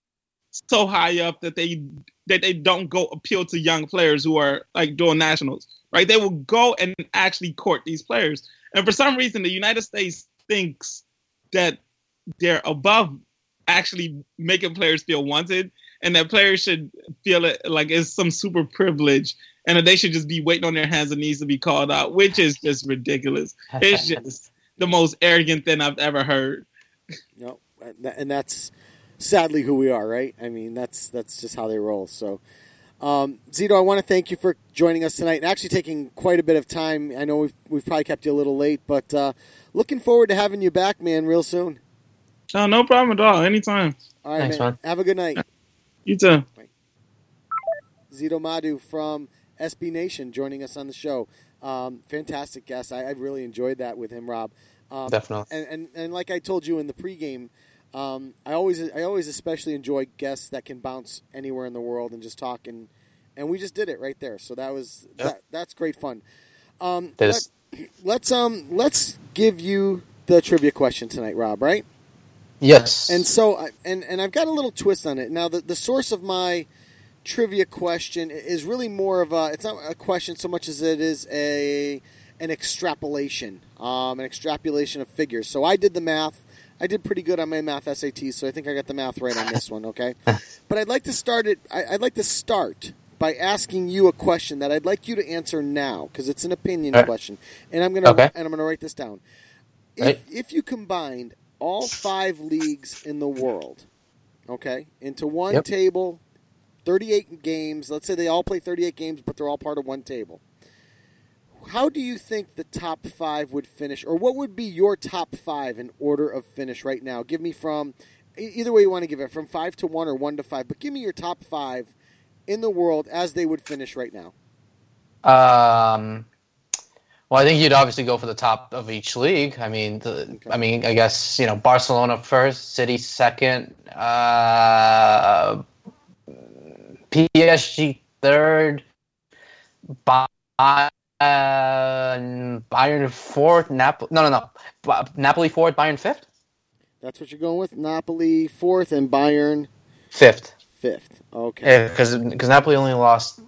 so high up that they that they don't go appeal to young players who are like dual nationals, right? They will go and actually court these players, and for some reason the United States thinks that they're above actually making players feel wanted, and that players should feel it like it's some super privilege and that they should just be waiting on their hands and knees to be called out, which is just ridiculous. It's just the most arrogant thing I've ever heard. No, and that's sadly who we are, right? I mean, that's that's just how they roll. So, um, Zito, I want to thank you for joining us tonight and actually taking quite a bit of time. I know we've we've probably kept you a little late, but uh, looking forward to having you back, man, real soon. Oh, no problem at all. Anytime. All right, Thanks, man. man. Have a good night. You too. Zito Madu from S B Nation joining us on the show. Um, fantastic guest. I, I really enjoyed that with him, Rob. Um, Definitely. And, and and like I told you in the pregame, um, I always I always especially enjoy guests that can bounce anywhere in the world and just talk, and and we just did it right there. So that was Yep. that, that's great fun. Um, That let, is- let's um let's give you the trivia question tonight, Rob. Right? Yes. And so, I- and and I've got a little twist on it. Now, the the source of my trivia question is really more of a. It's not a question so much as it is a an extrapolation, um, an extrapolation of figures. So I did the math. I did pretty good on my math S A Ts, so I think I got the math right on this one. Okay, but I'd like to start it. I, I'd like to start by asking you a question that I'd like you to answer now because it's an opinion Right. question, and I'm gonna Okay. and I'm gonna write this down. If, Right. if you combined all five leagues in the world, okay, into one Yep. table, thirty-eight games, let's say they all play thirty-eight games, but they're all part of one table. How do you think the top five would finish, or what would be your top five in order of finish right now? Give me from, e- either way you want to give it, from five to one or one to five, but give me your top five in the world as they would finish right now. Um, well, I think you'd obviously go for the top of each league. I mean, the, I mean, I guess you know Barcelona first, City second, uh, P S G third, Bayern, Bayern fourth, Napoli. No, no, no, Ba- Napoli fourth, Bayern fifth. That's what you're going with. Napoli fourth and Bayern Fifth. fifth. Okay. Yeah, because because Napoli only lost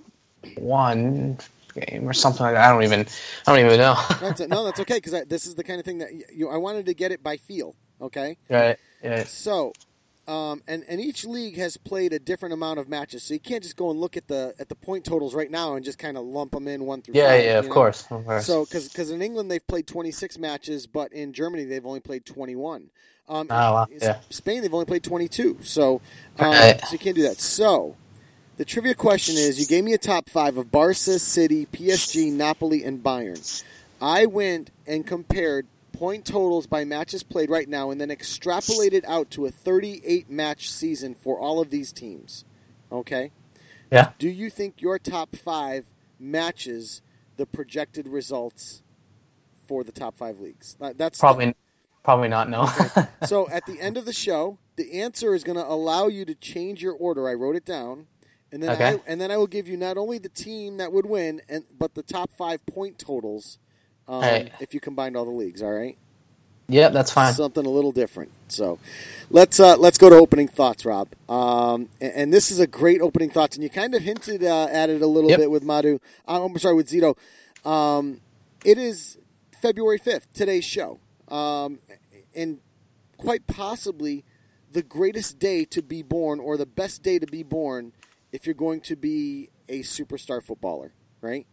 one game or something like that. I don't even I don't even know. That's it. No, that's okay because this is the kind of thing that you. I wanted to get it by feel. Okay. Right. Yeah. So, um, and and each league has played a different amount of matches, so you can't just go and look at the at the point totals right now and just kind of lump them in one through. Yeah, five, yeah, you of know? course, of course. So, because in England they've played twenty-six matches, but in Germany they've only played twenty-one. Um, Oh, wow, in yeah. Spain they've only played twenty-two. So, um, Right. so you can't do that. So. The trivia question is, you gave me a top five of Barca, City, P S G, Napoli, and Bayern. I went and compared point totals by matches played right now and then extrapolated out to a thirty-eight match season for all of these teams. Okay? Yeah. Do you think your top five matches the projected results for the top five leagues? That- That's Probably probably not. No. So at the end of the show, the answer is going to allow you to change your order. I wrote it down. And then, Okay. I, and then I will give you not only the team that would win, and but the top five point totals um, Right. if you combined all the leagues. All right, Yeah, that's fine. something a little different. So let's uh, let's go to opening thoughts, Rob. Um, and, and this is a great opening thoughts, and you kind of hinted uh, at it a little Yep. bit with Madhu. Uh, I'm sorry, with Zito. Um, it is February fifth, today's show, um, and quite possibly the greatest day to be born, or the best day to be born, if you're going to be a superstar footballer, right?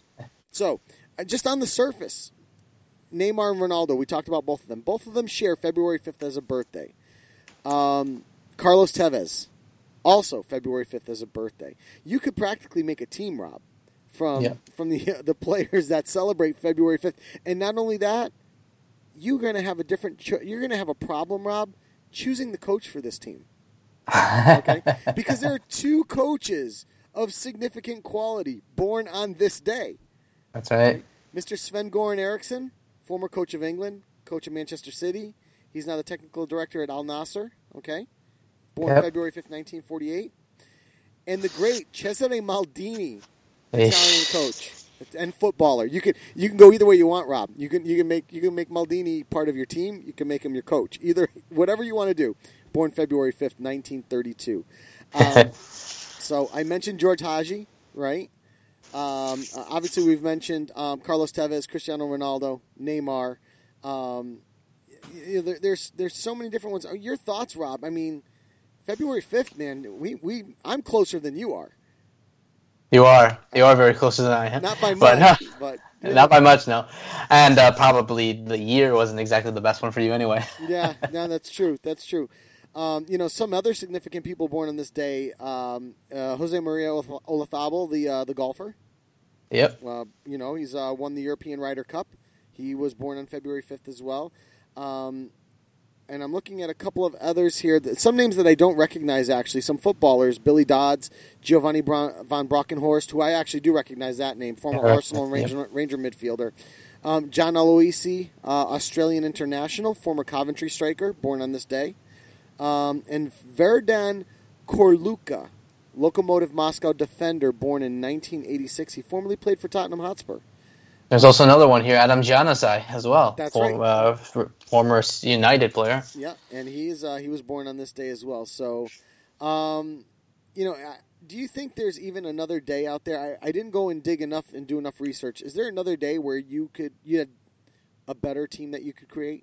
So, uh, just on the surface, Neymar and Ronaldo, we talked about both of them. Both of them share February fifth as a birthday. Um, Carlos Tevez, also February fifth as a birthday. You could practically make a team, Rob, from Yeah. from the the players that celebrate February fifth. And not only that, you're going to have a different. Cho- you're going to have a problem, Rob, choosing the coach for this team. Okay, because there are two coaches of significant quality born on this day. That's right. Mister Sven-Goran Eriksson, former coach of England, coach of Manchester City. He's now the technical director at Al Nassr. Okay, born Yep. February fifth, nineteen forty-eight. And the great Cesare Maldini, Ish. Italian coach and footballer. You can you can go either way you want, Rob. You can you can make you can make Maldini part of your team. You can make him your coach. Either whatever you want to do. Born February fifth, nineteen thirty-two. Um, so I mentioned George Hagi, right? Um, uh, obviously, we've mentioned um, Carlos Tevez, Cristiano Ronaldo, Neymar. Um, you know, there, there's there's so many different ones. Your thoughts, Rob? I mean, February fifth, man. We we I'm closer than you are. You are. You are very closer than I am. Not by but, much, uh, but not know. by much, no. And uh, probably the year wasn't exactly the best one for you anyway. yeah, no, that's true. That's true. Um, you know, some other significant people born on this day: um, uh, Jose Maria Olazabal, the uh, the golfer. Yep. Uh, you know, he's uh, won the European Ryder Cup. He was born on February fifth as well. Um, and I'm looking at a couple of others here. Some names that I don't recognize, actually. Some footballers, Billy Dodds, Giovanni Bron- von Brockenhorst, who I actually do recognize that name, former uh, Arsenal and Ranger, yep. Ranger midfielder. Um, John Aloisi, uh, Australian international, former Coventry striker, born on this day. Um, and Verdan Korluka, Lokomotiv Moscow defender, born in nineteen eighty-six. He formerly played for Tottenham Hotspur. There's also another one here, Adam Januzaj, as well. That's form, right. Uh, former United player. Yeah, and he's uh, he was born on this day as well. So, um, you know, do you think there's even another day out there? I, I didn't go and dig enough and do enough research. Is there another day where you could you had a better team that you could create?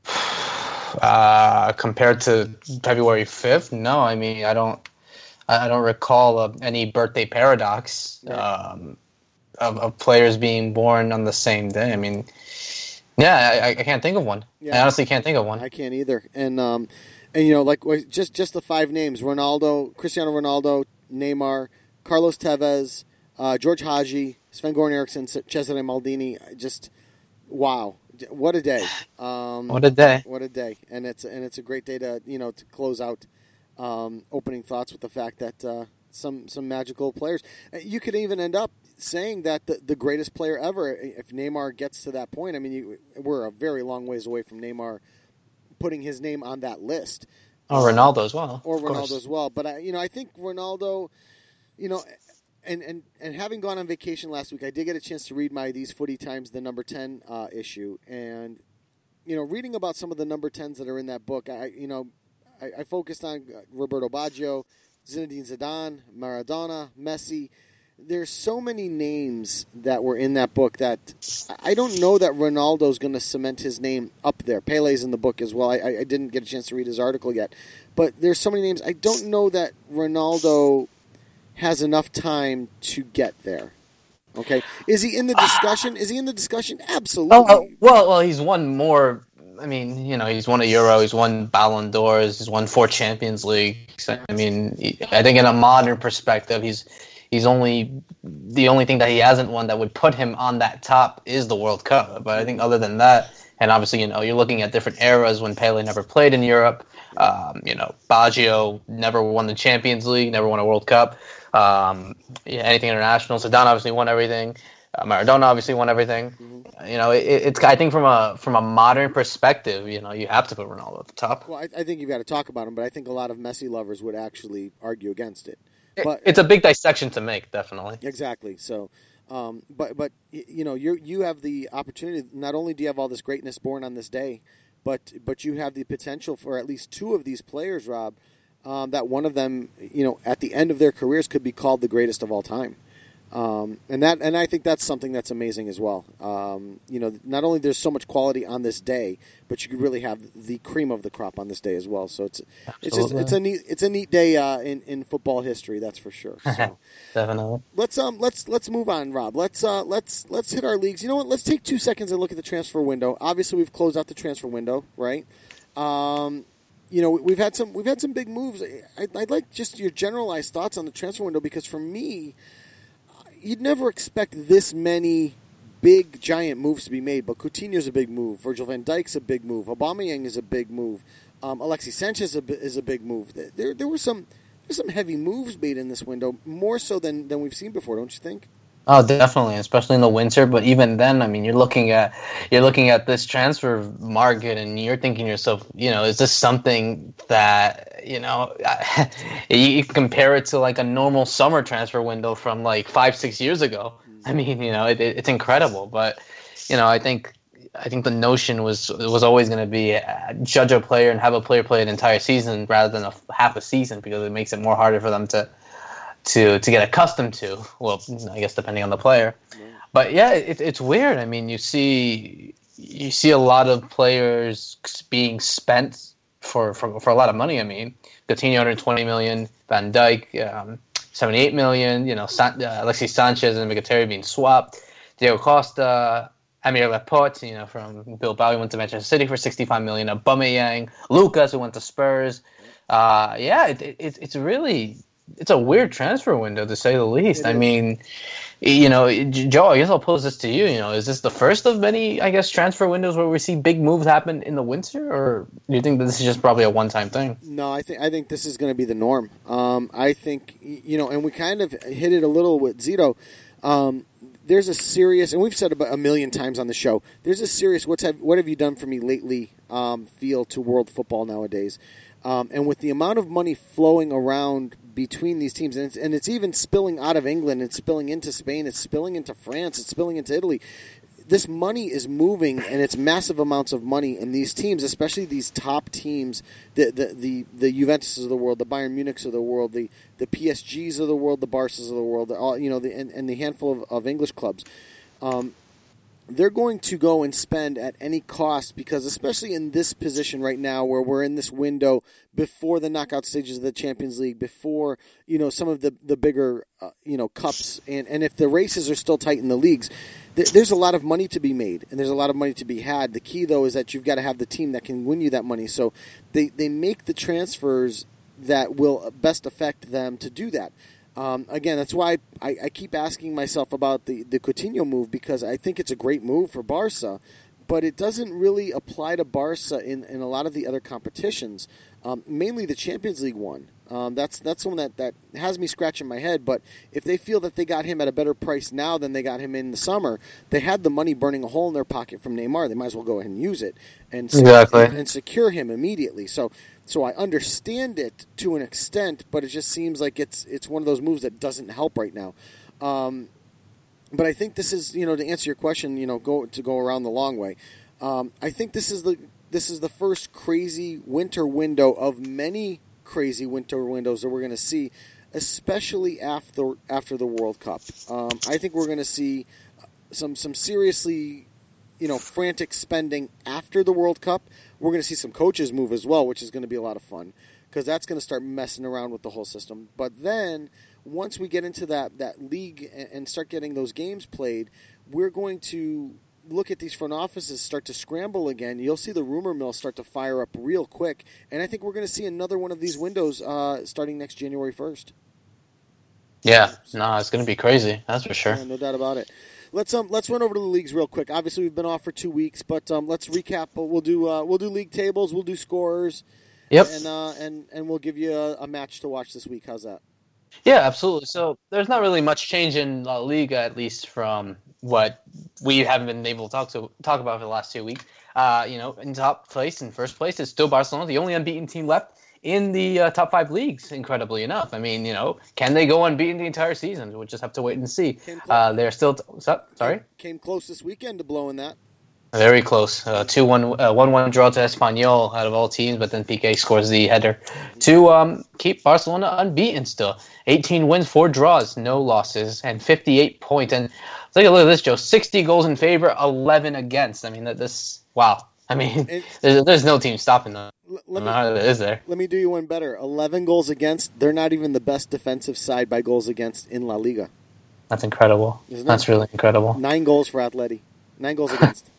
Uh, compared to February fifth, no. I mean, I don't. I don't recall uh, any birthday paradox. Right. Um, Of, of players being born on the same day. I mean, yeah, I, I can't think of one. Yeah. I honestly can't think of one. I can't either. And um, and you know, like just just the five names: Ronaldo, Cristiano Ronaldo, Neymar, Carlos Tevez, uh, George Hagi, Sven-Goran Eriksson, Cesare Maldini. Just wow, what a day! Um, what a day! What a day! And it's and it's a great day to you know to close out um, opening thoughts with the fact that uh, some some magical players. You could even end up saying that the, the greatest player ever, if Neymar gets to that point. I mean, you, we're a very long ways away from Neymar putting his name on that list. Or um, Ronaldo as well. Or Ronaldo course. as well. But, I, you know, I think Ronaldo, you know, and, and, and having gone on vacation last week, I did get a chance to read my These Footy Times, the number ten uh, issue. And, you know, reading about some of the number tens that are in that book, I you know, I, I focused on Roberto Baggio, Zinedine Zidane, Maradona, Messi. There's so many names that were in that book that I don't know that Ronaldo's going to cement his name up there. Pele's in the book as well. I, I didn't get a chance to read his article yet. But there's so many names. I don't know that Ronaldo has enough time to get there. Okay? Is he in the discussion? Is he in the discussion? Absolutely. Oh, well, well, he's won more. I mean, you know, he's won a Euro, he's won Ballon d'Ors, he's won four Champions Leagues. I mean, I think in a modern perspective, he's he's only the only thing that he hasn't won that would put him on that top is the World Cup. But I think other than that, and obviously, you know, you're looking at different eras when Pele never played in Europe. Um, you know, Baggio never won the Champions League, never won a World Cup. Um, yeah, anything international. Zidane obviously won everything. Uh, Maradona obviously won everything. Mm-hmm. You know, it, it's I think from a from a modern perspective, you know, you have to put Ronaldo at the top. Well, I, I think you've got to talk about him, but I think a lot of Messi lovers would actually argue against it. But it's a big dissection to make, definitely. Exactly. So, um, but but you know, you you have the opportunity. Not only do you have all this greatness born on this day, but but you have the potential for at least two of these players, Rob. Um, that one of them, you know, at the end of their careers, could be called the greatest of all time. Um, and that, and I think that's something that's amazing as well. Um, you know, not only there's so much quality on this day, but you could really have the cream of the crop on this day as well. So it's Absolutely. it's just it's a neat it's a neat day uh, in in football history, that's for sure. So Definitely. Let's um let's let's move on, Rob. Let's uh let's let's hit our leagues. You know what? Let's take two seconds and look at the transfer window. Obviously, we've closed out the transfer window, right? Um. You know, we've had some we've had some big moves. I'd, I'd like just your generalized thoughts on the transfer window, because for me, you'd never expect this many big, giant moves to be made. But Coutinho's a big move. Virgil van Dijk's a big move. Aubameyang is a big move. Um, Alexis Sanchez is a big move. There, there were some there's some heavy moves made in this window, more so than, than we've seen before, don't you think? Oh, definitely, especially in the winter. But even then, I mean, you're looking at you're looking at this transfer market, and you're thinking to yourself, you know, is this something that, you know, you can compare it to like a normal summer transfer window from like five, six years ago? I mean, you know, it, it, it's incredible. But you know, I think I think the notion was was always going to be uh, judge a player and have a player play an entire season rather than a half a season, because it makes it more harder for them to. to to get accustomed to, well, I guess depending on the player. Yeah. But yeah, it, it's weird. I mean, you see you see a lot of players being spent for, for, for a lot of money. I mean, Coutinho one hundred twenty million dollars, Van Dijk, um, seventy-eight million. You know, San- uh, Alexis Sanchez and Mkhitaryan being swapped. Diego Costa, Amir Laporte, you know, from Bilbao, he went to Manchester City for sixty-five million. Aubameyang, Lucas, who went to Spurs. Uh, yeah, it, it, it's really it's a weird transfer window to say the least. I mean, you know, Joe, I guess I'll pose this to you. You know, is this the first of many, I guess, transfer windows where we see big moves happen in the winter, or do you think that this is just probably a one-time thing? No, I think I think this is going to be the norm. Um, I think you know, and we kind of hit it a little with Zito. Um, There's a serious, and we've said about a million times on the show, there's a serious, what's have, what have you done for me lately um, feel to world football nowadays. Um, and with the amount of money flowing around between these teams, and it's, and it's even spilling out of England, it's spilling into Spain, it's spilling into France, it's spilling into Italy. This money is moving, and it's massive amounts of money, and these teams, especially these top teams, the the the, the Juventuses of the world, the Bayern Munichs of the world, the, the P S Gs of the world, the Barças of the world, the, all, you know, the, and, and the handful of, of English clubs, um, they're going to go and spend at any cost, because especially in this position right now, where we're in this window before the knockout stages of the Champions League, before you know some of the the bigger uh, you know cups, and, and if the races are still tight in the leagues. There's a lot of money to be made, and there's a lot of money to be had. The key, though, is that you've got to have the team that can win you that money. So they, they make the transfers that will best affect them to do that. Um, again, that's why I, I keep asking myself about the, the Coutinho move, because I think it's a great move for Barca, but it doesn't really apply to Barca in, in a lot of the other competitions, um, mainly the Champions League one. Um, that's that's one that, that has me scratching my head. But if they feel that they got him at a better price now than they got him in the summer, they had the money burning a hole in their pocket from Neymar. They might as well go ahead and use it and exactly. and, and secure him immediately. So so I understand it to an extent, but it just seems like it's it's one of those moves that doesn't help right now. Um, but I think this is, you know, to answer your question, you know, go to go around the long way. Um, I think this is the this is the first crazy winter window of many crazy winter windows that we're going to see, especially after after the World Cup. Um, I think we're going to see some some seriously, you know, frantic spending after the World Cup. We're going to see some coaches move as well, which is going to be a lot of fun, because that's going to start messing around with the whole system. But then once we get into that that league and start getting those games played, we're going to look at these front offices start to scramble again. You'll see the rumor mill start to fire up real quick, and I think we're going to see another one of these windows uh, starting next January first. Yeah, no, it's going to be crazy. That's for sure. Yeah, no doubt about it. Let's um let's run over to the leagues real quick. Obviously, we've been off for two weeks, but um let's recap. We'll do uh, we'll do league tables. We'll do scorers. Yep. And uh and and we'll give you a, a match to watch this week. How's that? Yeah, absolutely. So there's not really much change in La Liga, at least from what we haven't been able to talk to talk about for the last two weeks. Uh, you know, in top place, in first place, is still Barcelona, the only unbeaten team left in the uh, top five leagues, incredibly enough. I mean, you know, can they go unbeaten the entire season? We'll just have to wait and see. Uh, they're still... T- sorry? Came close this weekend to blowing that. Very close. Uh, two one, uh, one one draw to Espanyol out of all teams, but then P K scores the header to um, keep Barcelona unbeaten still. eighteen wins, four draws, no losses, and fifty-eight points. And take a look at this, Joe. sixty goals in favor, eleven against. I mean, that this wow. I mean, it, there's, there's no team stopping them. Let me, how is there? Let me do you one better. eleven goals against. They're not even the best defensive side by goals against in La Liga. That's incredible. Isn't That's it? really incredible. Nine goals for Atleti. Nine goals against.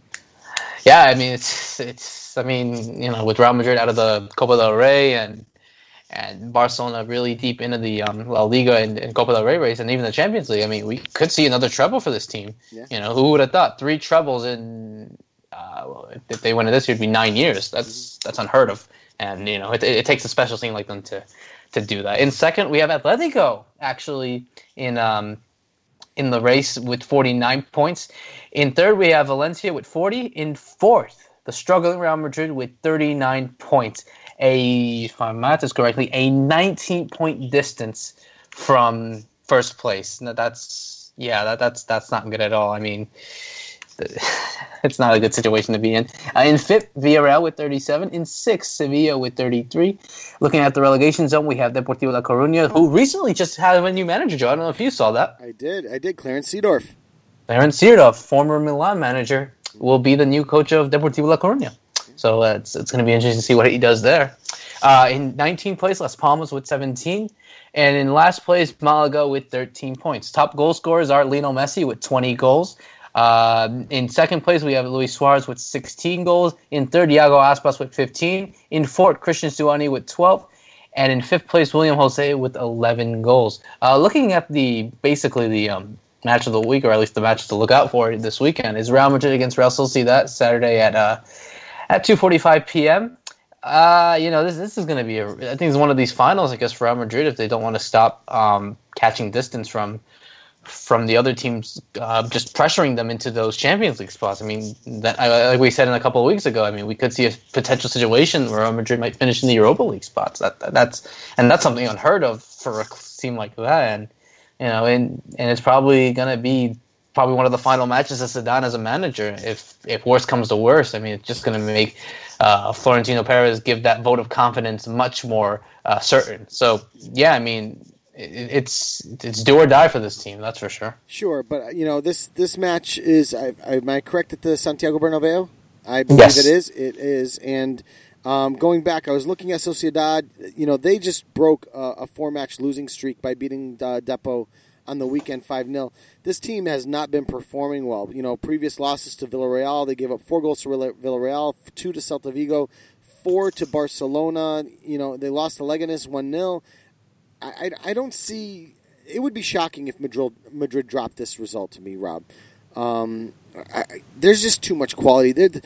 Yeah, I mean, it's it's. I mean, you know, with Real Madrid out of the Copa del Rey and and Barcelona really deep into the um, La Liga and, and Copa del Rey race, and even the Champions League. I mean, we could see another treble for this team. Yeah. You know, who would have thought three trebles in? Uh, well, if they win it this year, it'd be nine years. That's that's unheard of, and you know, it, it takes a special team like them to to do that. In second, we have Atletico actually in um. in the race with forty-nine points. In third, we have Valencia with forty. In fourth, the struggling Real Madrid with thirty-nine points. A, if my math is correctly, a nineteen-point distance from first place. Now that's, yeah, that, that's that's not good at all. I mean, it's not a good situation to be in. Uh, in fifth, Villarreal with thirty-seven. In sixth, Sevilla with thirty-three. Looking at the relegation zone, we have Deportivo La Coruña, who recently just had a new manager, Joe. I don't know if you saw that. I did. I did. Clarence Seedorf. Clarence Seedorf, former Milan manager, will be the new coach of Deportivo La Coruña. So uh, it's, it's going to be interesting to see what he does there. Uh, in nineteenth place, Las Palmas with seventeen. And in last place, Malaga with thirteen points. Top goal scorers are Lionel Messi with twenty goals. Uh, in second place, we have Luis Suarez with sixteen goals. In third, Iago Aspas with fifteen. In fourth, Christian Stuani with twelve. And in fifth place, William Jose with eleven goals. Uh, looking at the basically the um, match of the week, or at least the match to look out for this weekend, is Real Madrid against Real Sociedad Saturday at uh, at two forty-five p.m. Uh, you know, this this is going to be, a, I think it's one of these finals, I guess, for Real Madrid if they don't want to stop um, catching distance from from the other teams, uh, just pressuring them into those Champions League spots. I mean, that like we said in a couple of weeks ago, I mean, we could see a potential situation where Real Madrid might finish in the Europa League spots. That that's and that's something unheard of for a team like that. And you know, and and it's probably going to be probably one of the final matches of Zidane as a manager. If if worse comes to worse, I mean, it's just going to make uh, Florentino Perez give that vote of confidence much more uh, certain. So yeah, I mean. It's it's do or die for this team, that's for sure. Sure, but you know this this match is. I, I, am I correct at the Santiago Bernabeu? I believe yes. it is. It is, and um, going back, I was looking at Sociedad. You know, they just broke a, a four match losing streak by beating uh, Depot on the weekend five nil. This team has not been performing well. You know, previous losses to Villarreal, they gave up four goals to Villarreal, two to Celta Vigo, four to Barcelona. You know, they lost to Leganes one nil. I, I don't see. It would be shocking if Madrid Madrid dropped this result to me, Rob. Um, I, there's just too much quality. They're,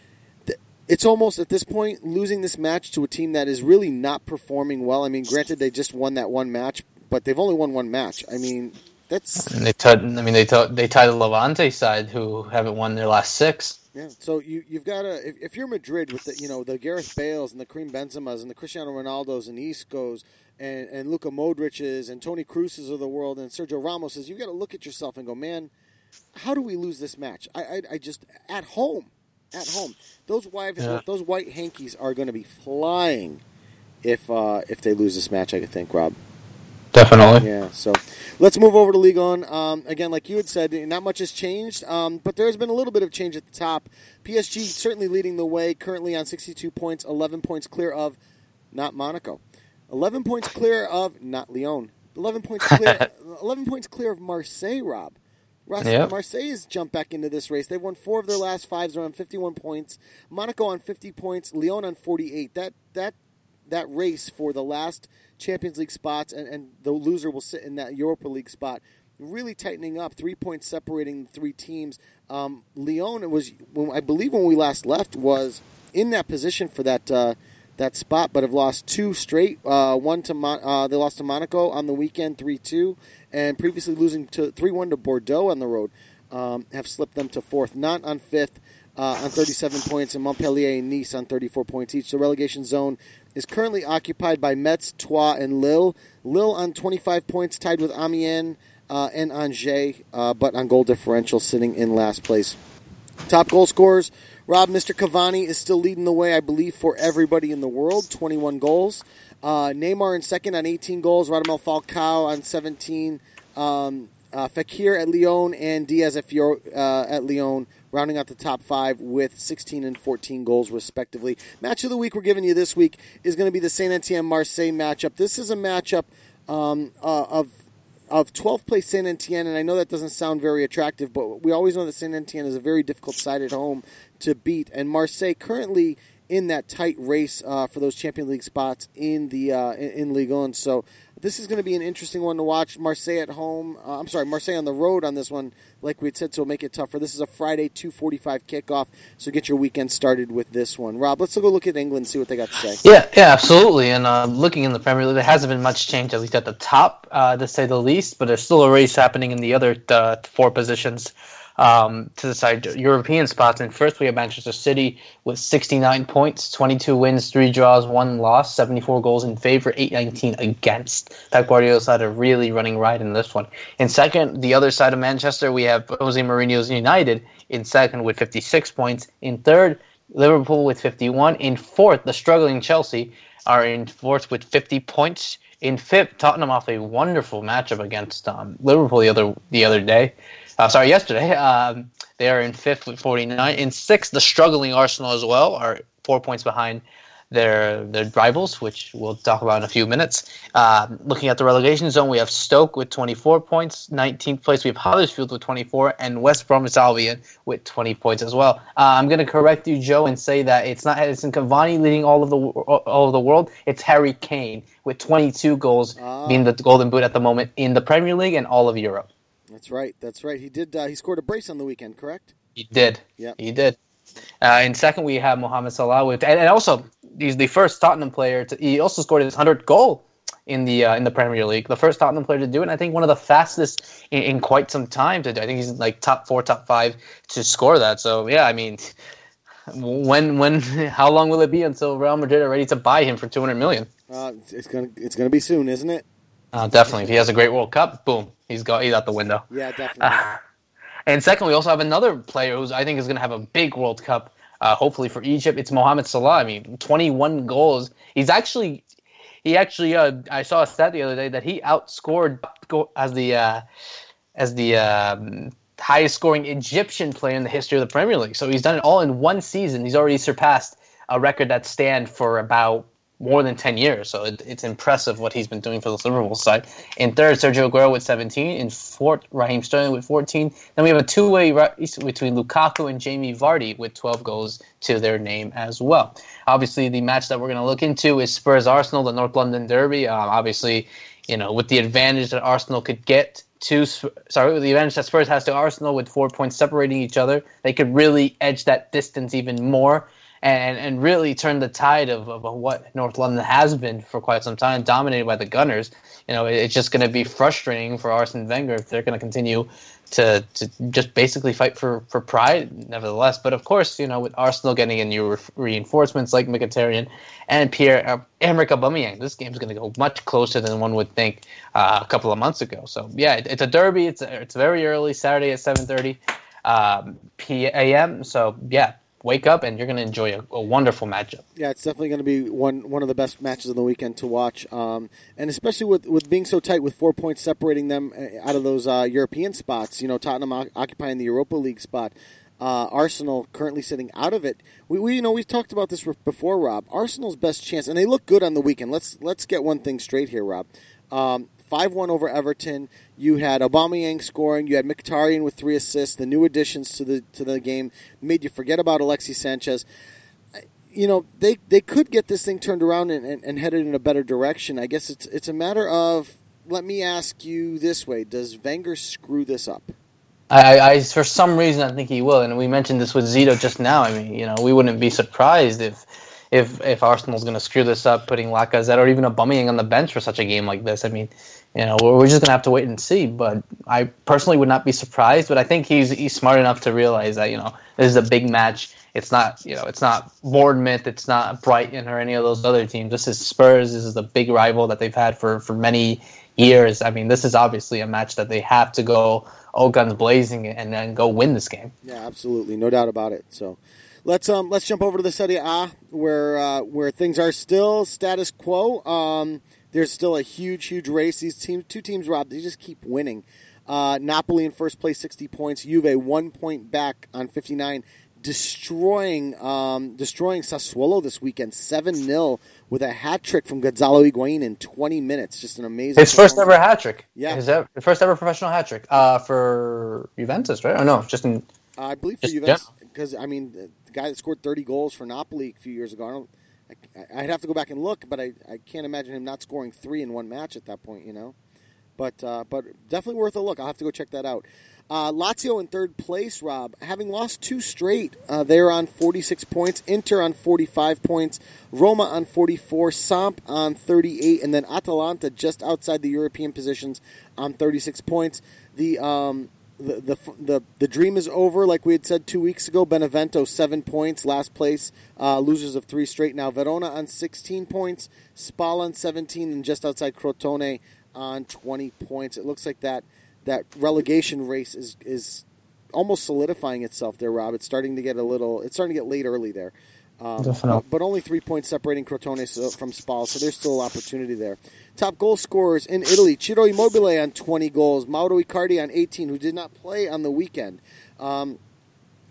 it's almost at this point losing this match to a team that is really not performing well. I mean, granted they just won that one match, but they've only won one match. I mean, that's. And they tied. I mean, they t- they tied the Levante side, who haven't won their last six. Yeah, so you you've got to if, if you're Madrid with the you know the Gareth Bales and the Karim Benzemas and the Cristiano Ronaldos and the Iscos and and Luka Modric's and Toni Kroos's of the world and Sergio Ramos's, you've got to look at yourself and go, man, how do we lose this match? I I, I just at home, at home, those white yeah. those white hankies are going to be flying if uh, if they lose this match. I think, Rob. Definitely. Yeah, so let's move over to Ligue one. Um, again, like you had said, not much has changed, um, but there has been a little bit of change at the top. P S G certainly leading the way, currently on sixty-two points, eleven points clear of not Monaco. eleven points clear of not Lyon. eleven points clear eleven points clear of Marseille, Rob. Russ, yep. Marseille has jumped back into this race. They've won four of their last five, they're on fifty-one points. Monaco on fifty points, Lyon on forty-eight. That that that race for the last Champions League spots, and, and the loser will sit in that Europa League spot. Really tightening up, three points separating the three teams. Um, Lyon, it was, when, I believe when we last left, was in that position for that uh, that spot, but have lost two straight. Uh, one to Mon- uh, they lost to Monaco on the weekend, three two, and previously losing to three one to Bordeaux on the road. Um, have slipped them to fourth. Nantes on fifth uh, on thirty-seven points, and Montpellier and Nice on thirty-four points each. The relegation zone is currently occupied by Metz, Troyes, and Lille. Lille on twenty-five points, tied with Amiens uh, and Angers, uh, but on goal differential, sitting in last place. Top goal scorers, Rob, Mister Cavani is still leading the way, I believe, for everybody in the world, twenty-one goals. Uh, Neymar in second on eighteen goals, Radamel Falcao on seventeen, um, uh, Fekir at Lyon, and Diaz at, Fior- uh, at Lyon, rounding out the top five with sixteen and fourteen goals, respectively. Match of the week we're giving you this week is going to be the Saint-Étienne-Marseille matchup. This is a matchup um, uh, of of twelfth place Saint-Étienne, and I know that doesn't sound very attractive, but we always know that Saint-Étienne is a very difficult side at home to beat. And Marseille currently in that tight race uh, for those Champions League spots in the uh, in, in Ligue one. So this is going to be an interesting one to watch. Marseille at home. Uh, I'm sorry, Marseille on the road on this one, like we said, so it'll make it tougher. This is a Friday two forty-five kickoff, so get your weekend started with this one. Rob, let's go look at England and see what they got to say. Yeah, yeah, absolutely. And uh, looking in the Premier League, there hasn't been much change, at least at the top, uh, to say the least, but there's still a race happening in the other uh, four positions um, to decide European spots. And first we have Manchester City with sixty-nine points, twenty-two wins, three draws, one loss, seventy-four goals in favor, eight nineteen against. Pep Guardiola's side are really running right in this one. In second, the other side of Manchester, we have Jose Mourinho's United in second with fifty-six points. In third, Liverpool with fifty-one. In fourth, the struggling Chelsea are in fourth with fifty points. In fifth, Tottenham off a wonderful matchup against um, Liverpool the other the other day. Uh, sorry, yesterday. Um, they are in fifth with forty-nine. In sixth, the struggling Arsenal as well are four points behind their their rivals, which we'll talk about in a few minutes. Uh, looking at the relegation zone, we have Stoke with twenty-four points. nineteenth place, we have Huddersfield with twenty-four, and West Bromwich Albion with twenty points as well. Uh, I'm going to correct you, Joe, and say that it's not Edinson Cavani leading all of the all of the world. It's Harry Kane with twenty-two goals, ah. being the Golden Boot at the moment in the Premier League and all of Europe. That's right. That's right. He did. Uh, he scored a brace on the weekend, correct? He did. Yeah, he did. Uh, in second, we have Mohamed Salah with, and, and also he's the first Tottenham player to. He also scored his hundredth goal in the uh, in the Premier League. The first Tottenham player to do it, and I think one of the fastest in, in quite some time to do. I think he's like top four, top five to score that. So yeah, I mean, when when how long will it be until Real Madrid are ready to buy him for two hundred million? Uh, it's gonna it's gonna be soon, isn't it? Uh, definitely. If he has a great World Cup, boom, he's got he's out the window. Yeah, definitely. Uh, And second, we also have another player who's I think is going to have a big World Cup, uh, hopefully for Egypt. It's Mohamed Salah. I mean, twenty-one goals. He's actually, he actually, uh, I saw a stat the other day that he outscored as the uh, as the um, highest scoring Egyptian player in the history of the Premier League. So he's done it all in one season. He's already surpassed a record that stand for about more than ten years. So it, it's impressive what he's been doing for the Liverpool side. In third, Sergio Aguero with seventeen. In fourth, Raheem Sterling with fourteen. Then we have a two-way race between Lukaku and Jamie Vardy with twelve goals to their name as well. Obviously, the match that we're going to look into is Spurs-Arsenal, the North London Derby. Um, obviously, you know, with the advantage that Arsenal could get to, sorry, with the advantage that Spurs has to Arsenal with four points separating each other, they could really edge that distance even more. And and really turn the tide of, of what North London has been for quite some time, dominated by the Gunners. You know, it, it's just going to be frustrating for Arsene Wenger if they're going to continue to to just basically fight for, for pride, nevertheless. But of course, you know, with Arsenal getting in new re- reinforcements like Mkhitaryan and Pierre-Emerick Aubameyang, this game's going to go much closer than one would think uh, a couple of months ago. So yeah, it, it's a derby. It's a, it's very early, Saturday at seven thirty um, p m. So yeah. Wake up and you're going to enjoy a, a wonderful matchup. Yeah, it's definitely going to be one one of the best matches of the weekend to watch, um, and especially with, with being so tight, with four points separating them out of those uh, European spots. You know, Tottenham occupying the Europa League spot, uh, Arsenal currently sitting out of it. We, we you know we talked about this before, Rob. Arsenal's best chance, and they look good on the weekend. Let's let's get one thing straight here, Rob. Um, five one over Everton. You had Aubameyang scoring. You had Mkhitaryan with three assists. The new additions to the to the game made you forget about Alexis Sanchez. You know, they, they could get this thing turned around and, and, and headed in a better direction. I guess it's it's a matter of, let me ask you this way. Does Wenger screw this up? I, I for some reason, I think he will. And we mentioned this with Zito just now. I mean, you know, we wouldn't be surprised if if if Arsenal's going to screw this up, putting Lacazette or even Aubameyang on the bench for such a game like this. I mean, you know, we're just going to have to wait and see. But I personally would not be surprised. But I think he's he's smart enough to realize that, you know, this is a big match. It's not, you know, it's not Bournemouth, it's not Brighton or any of those other teams. This is Spurs. This is the big rival that they've had for, for many years. I mean, this is obviously a match that they have to go all guns blazing and then go win this game. Yeah, absolutely, no doubt about it. So. Let's um let's jump over to the Serie A where uh, where things are still status quo. Um, there's still a huge huge race. These teams, two teams, Rob, they just keep winning. Uh, Napoli in first place, sixty points. Juve one point back on fifty-nine, destroying um destroying Sassuolo this weekend, seven nil with a hat trick from Gonzalo Higuain in twenty minutes. Just an amazing. His first ever hat trick. Yeah, his ever, first ever professional hat trick uh, for Juventus, right? Or no, just in. Uh, I believe for just, Juventus because yeah. I mean. The, The guy that scored thirty goals for Napoli a few years ago. I don't, I, I'd have to go back and look, but I, I can't imagine him not scoring three in one match at that point, you know. But uh, but definitely worth a look. I'll have to go check that out. Uh, Lazio in third place, Rob, having lost two straight. Uh, they're on forty-six points. Inter on forty-five points. Roma on forty-four. Samp on thirty-eight. And then Atalanta just outside the European positions on thirty-six points. The... Um, The, the the the dream is over, like we had said two weeks ago. Benevento, seven points, last place, uh, losers of three straight now. Verona on sixteen points, Spal on seventeen, and just outside Crotone on twenty points. It looks like that that relegation race is is almost solidifying itself there, Rob. It's starting to get a little, it's starting to get late early there. Um, but, but only three points separating Crotone from Spal, so there's still opportunity there. Top goal scorers in Italy, Ciro Immobile on twenty goals, Mauro Icardi on eighteen, who did not play on the weekend. Um,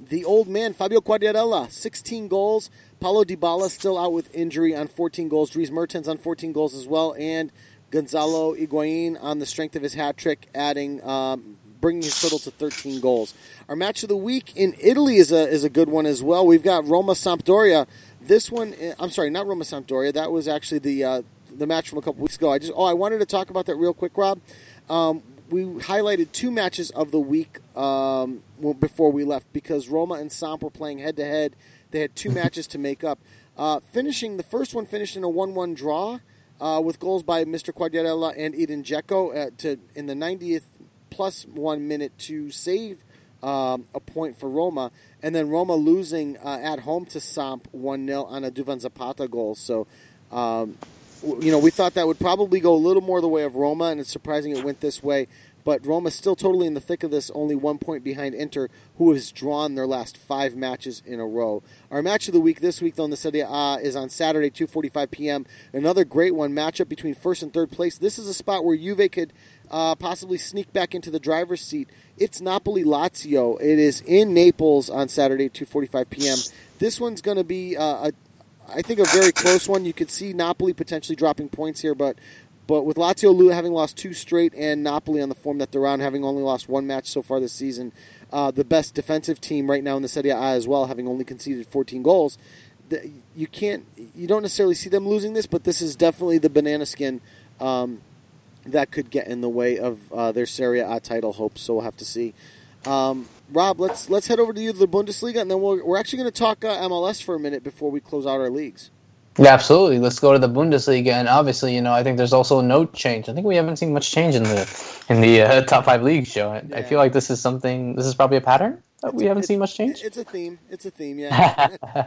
the old man, Fabio Quagliarella, sixteen goals. Paulo Dybala still out with injury on fourteen goals. Dries Mertens on fourteen goals as well. And Gonzalo Higuain on the strength of his hat trick, adding, um, bringing his total to thirteen goals. Our match of the week in Italy is a is a good one as well. We've got Roma Sampdoria. This one, I'm sorry, not Roma Sampdoria. That was actually the uh, the match from a couple weeks ago. I just oh, I wanted to talk about that real quick, Rob. Um, we highlighted two matches of the week um, before we left because Roma and Samp were playing head to head. They had two matches to make up. Uh, finishing the first one finished in a one one draw uh, with goals by Mister Quagliarella and Edin Dzeko uh, to in the ninetieth plus one minute to save um, a point for Roma, and then Roma losing uh, at home to Samp one nil on a Duvan Zapata goal. So, um, you know, we thought that would probably go a little more the way of Roma, and it's surprising it went this way. But Roma's still totally in the thick of this, only one point behind Inter, who has drawn their last five matches in a row. Our match of the week this week, though, in the Serie A is on Saturday, two forty-five p.m. Another great one, matchup between first and third place. This is a spot where Juve could uh, possibly sneak back into the driver's seat. It's Napoli-Lazio. It is in Naples on Saturday, two forty-five p.m. This one's going to be, uh, a, I think, a very close one. You could see Napoli potentially dropping points here, but... But with Lazio having lost two straight and Napoli on the form that they're on, having only lost one match so far this season, uh, the best defensive team right now in the Serie A as well, having only conceded fourteen goals, the, you can't, you don't necessarily see them losing this, but this is definitely the banana skin um, that could get in the way of uh, their Serie A title hopes. So we'll have to see. Um, Rob, let's let's head over to you to the Bundesliga, and then we'll, we're actually going to talk uh, M L S for a minute before we close out our leagues. Yeah, absolutely. Let's go to the Bundesliga, and obviously, you know, I think there's also no change. I think we haven't seen much change in the in the uh, top five leagues, Joe. I, yeah. I feel like this is something. This is probably a pattern that it's, we haven't seen much change. It's a theme. It's a theme. Yeah. uh,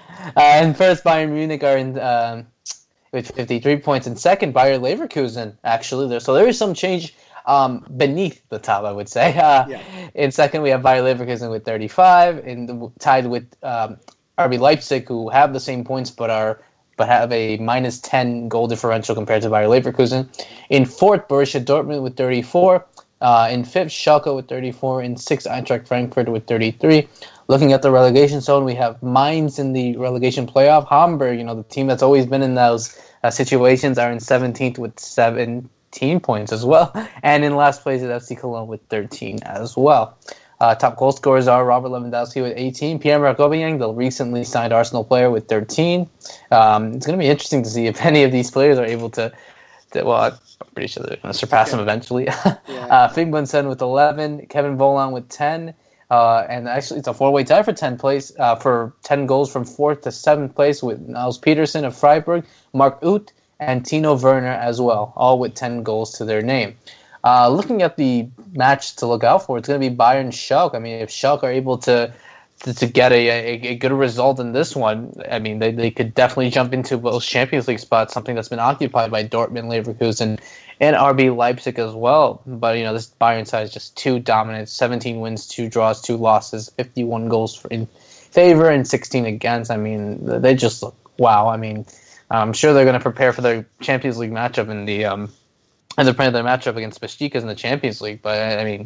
and first, Bayern Munich are in um, with fifty-three points, and second, Bayer Leverkusen. Actually, there so there is some change um, beneath the top, I would say. Uh, yeah. In second, we have Bayer Leverkusen with thirty-five, and tied with um, R B Leipzig, who have the same points but are. but have a minus ten goal differential compared to Bayer Leverkusen. In fourth, Borussia Dortmund with thirty-four. Uh, in fifth, Schalke with thirty-four. In sixth, Eintracht Frankfurt with thirty-three. Looking at the relegation zone, we have Mainz in the relegation playoff. Hamburg, you know, the team that's always been in those uh, situations, are in seventeenth with seventeen points as well. And in last place is F C Cologne with thirteen as well. Uh, top goal scorers are Robert Lewandowski with eighteen, Pierre-Emerick Aubameyang, the recently signed Arsenal player, with thirteen. Um, it's going to be interesting to see if any of these players are able to, to well, I'm pretty sure they're going to surpass yeah. him eventually. yeah. uh, Fingmansen with eleven, Kevin Volland with ten, uh, and actually it's a four-way tie for ten place uh, for ten goals from fourth to seventh place with Niels Peterson of Freiburg, Mark Uth, and Tino Werner as well, all with ten goals to their name. Uh, looking at the match to look out for, it's going to be Bayern Schalke. I mean, if Schalke are able to to, to get a, a, a good result in this one, I mean, they, they could definitely jump into those Champions League spots, something that's been occupied by Dortmund, Leverkusen, and R B Leipzig as well. But, you know, this Bayern side is just too dominant. seventeen wins, two draws, two losses, fifty-one goals for, in favor and sixteen against. I mean, they just look, wow. I mean, I'm sure they're going to prepare for their Champions League matchup in the um, and they're playing their matchup against Besiktas in the Champions League. But, I mean,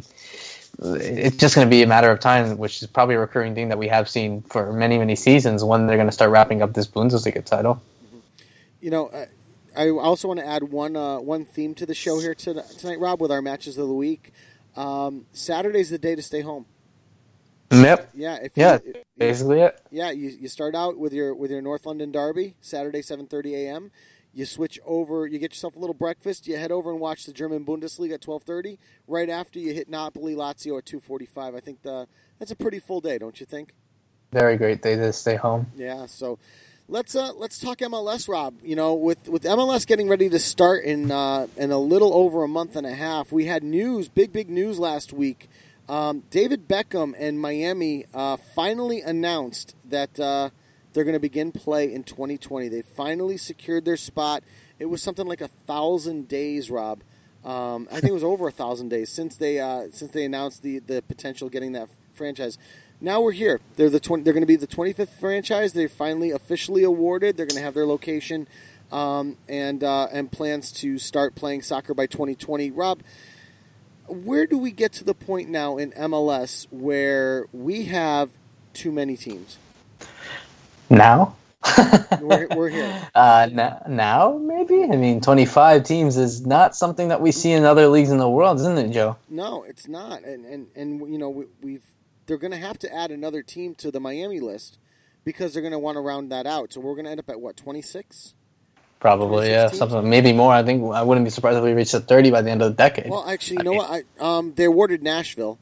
it's just going to be a matter of time, which is probably a recurring thing that we have seen for many, many seasons, when they're going to start wrapping up this Bundesliga title. You know, uh, I also want to add one uh, one theme to the show here tonight, Rob, with our matches of the week. Um, Saturday's the day to stay home. Yep. Yeah. If yeah. You, basically it. Yeah. You you start out with your with your North London derby, Saturday, seven thirty a.m. You switch over, you get yourself a little breakfast, you head over and watch the German Bundesliga at twelve thirty. Right after, you hit Napoli Lazio at two forty-five. I think the that's a pretty full day, don't you think? Very great day to stay home. Yeah, so let's uh, let's talk M L S, Rob. You know, with, with M L S getting ready to start in uh, in a little over a month and a half, we had news, big big news last week. Um, David Beckham and Miami uh, finally announced that. Uh, They're going to begin play in twenty twenty. They finally secured their spot. It was something like a thousand days, Rob. Um, I think it was over a thousand days since they uh, since they announced the, the potential getting that franchise. Now we're here. They're the twenty, they're going to be the twenty-fifth franchise. They're finally officially awarded. They're going to have their location um, and uh, and plans to start playing soccer by twenty twenty. Rob, where do we get to the point now in M L S where we have too many teams? Now? we're, we're here. Uh, now, now, maybe? I mean, twenty-five teams is not something that we see in other leagues in the world, isn't it, Joe? No, it's not. And, and, and you know, we, we've they're going to have to add another team to the Miami list because they're going to want to round that out. So we're going to end up at, what, twenty-six? Probably, yeah. teams? Something, maybe more. I think I wouldn't be surprised if we reached the thirty by the end of the decade. Well, actually, you I know mean, what? I, um, they awarded Nashville.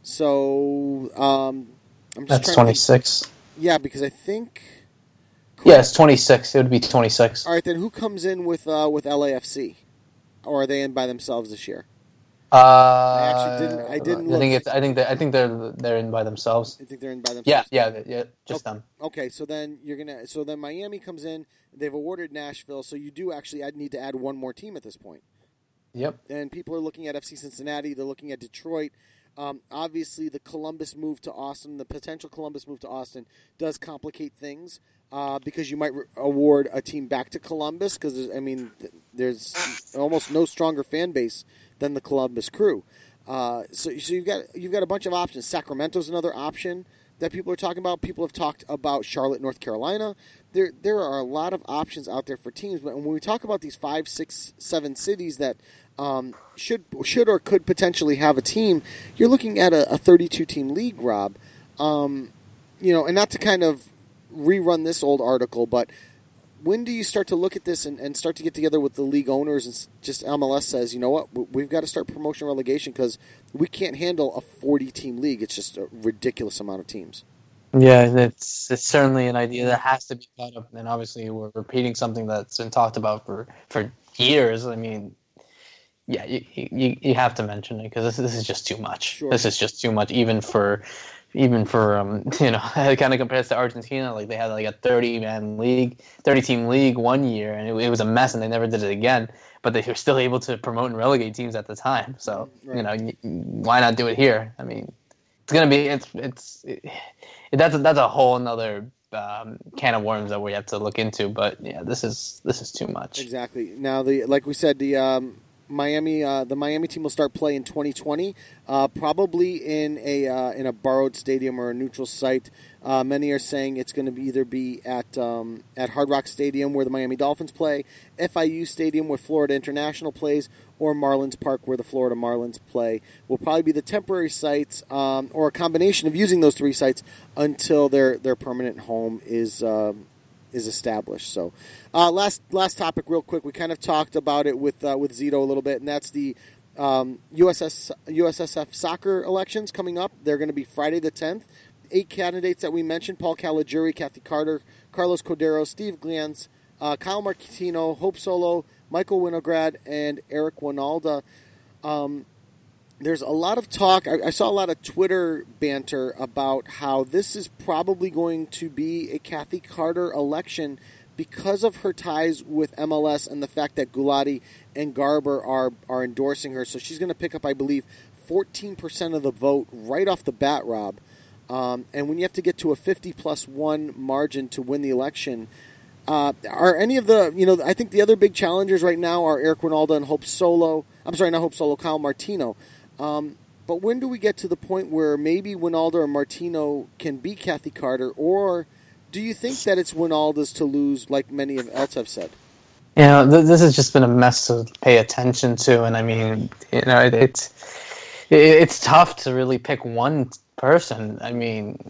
So um, I'm just that's trying twenty-six. To think, yeah, because I think... Yeah, it's twenty-six. It would be twenty-six. All right, then who comes in with uh, with L A F C? Or are they in by themselves this year? Uh, I actually didn't. I didn't. I Look. think it's. I think. They, I think they're they're in by themselves. I think they're in by themselves. Yeah, yeah, yeah. Just okay. them. Okay, so then you're gonna. So then Miami comes in. They've awarded Nashville. So you do actually. I'd need to add one more team at this point. Yep. And people are looking at F C Cincinnati. They're looking at Detroit. Um, obviously, the Columbus move to Austin, the potential Columbus move to Austin, does complicate things uh, because you might re- award a team back to Columbus because, I mean, th- there's almost no stronger fan base than the Columbus Crew. Uh, so, so you've got you've got a bunch of options. Sacramento's another option that people are talking about. People have talked about Charlotte, North Carolina. There there are a lot of options out there for teams. But when we talk about these five, six, seven cities that um, should should or could potentially have a team, you're looking at a, a thirty-two team league, Rob. Um, you know, and not to kind of rerun this old article, but when do you start to look at this and, and start to get together with the league owners and just M L S says, you know what, we've got to start promotion relegation because we can't handle a forty team league. It's just a ridiculous amount of teams. Yeah, it's it's certainly an idea that has to be thought of, and obviously we're repeating something that's been talked about for, for years. I mean, yeah, you you, you have to mention it because this this is just too much. Sure. This is just too much, even for even for um you know it kind of compares to Argentina. Like they had like a thirty man league, thirty team league one year, and it, it was a mess, and they never did it again. But they were still able to promote and relegate teams at the time. So right. you know, y- why not do it here? I mean, it's gonna be it's it's. It, That's a, that's a whole another um, can of worms that we have to look into. But yeah, this is this is too much. Exactly. Now, the like we said, the um, Miami uh, the Miami team will start play in twenty twenty, uh, probably in a uh, in a borrowed stadium or a neutral site. Uh, many are saying it's going to be either be at um, at Hard Rock Stadium where the Miami Dolphins play, F I U Stadium where Florida International plays, or Marlins Park where the Florida Marlins play. Will probably be the temporary sites um, or a combination of using those three sites until their, their permanent home is um, is established. So, uh, last last topic, real quick. We kind of talked about it with uh, with Zito a little bit, and that's the um, U S S U S S F soccer elections coming up. They're going to be Friday the tenth. Eight candidates that we mentioned: Paul Caligiuri, Kathy Carter, Carlos Cordero, Steve Glanz, uh, Kyle Martino, Hope Solo, Michael Winograd, and Eric Winalda. Um, there's a lot of talk. I, I saw a lot of Twitter banter about how this is probably going to be a Kathy Carter election because of her ties with M L S and the fact that Gulati and Garber are, are endorsing her. So she's going to pick up, I believe, fourteen percent of the vote right off the bat, Rob. Um, and when you have to get to a fifty plus one margin to win the election, uh, are any of the, you know, I think the other big challengers right now are Eric Winalda and Hope Solo. I'm sorry, not Hope Solo, Kyle Martino. Um, but when do we get to the point where maybe Winalda or Martino can beat Kathy Carter, or do you think that it's Winalda's to lose, like many of else have said? You know, th- this has just been a mess to pay attention to, and I mean, you know, it, it's it, it's tough to really pick one person. I mean,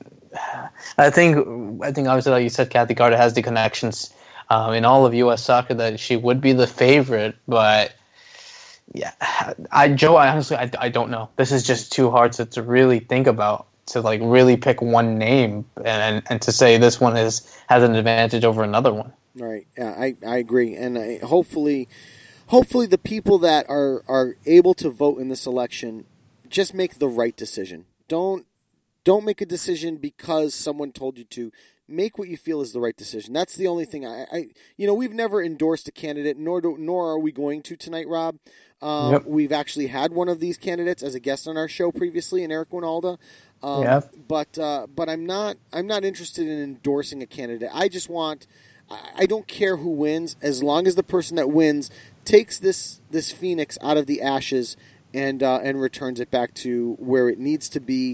I think I think obviously, like you said, Kathy Carter has the connections um, in all of U S soccer that she would be the favorite, but yeah, I Joe, I honestly I, I don't know. This is just too hard to, to really think about, to like really pick one name and and to say this one is has an advantage over another one. Right. Yeah, I, I agree, and I, hopefully, hopefully the people that are are able to vote in this election just make the right decision. Don't don't make a decision because someone told you to. Make what you feel is the right decision. That's the only thing. I, I you know, we've never endorsed a candidate, nor do, nor are we going to tonight, Rob. Um, yep. We've actually had one of these candidates as a guest on our show previously, in Eric Winalda. Um, yeah. But uh, but I'm not I'm not interested in endorsing a candidate. I just want. I don't care who wins, as long as the person that wins takes this this phoenix out of the ashes and uh, and returns it back to where it needs to be.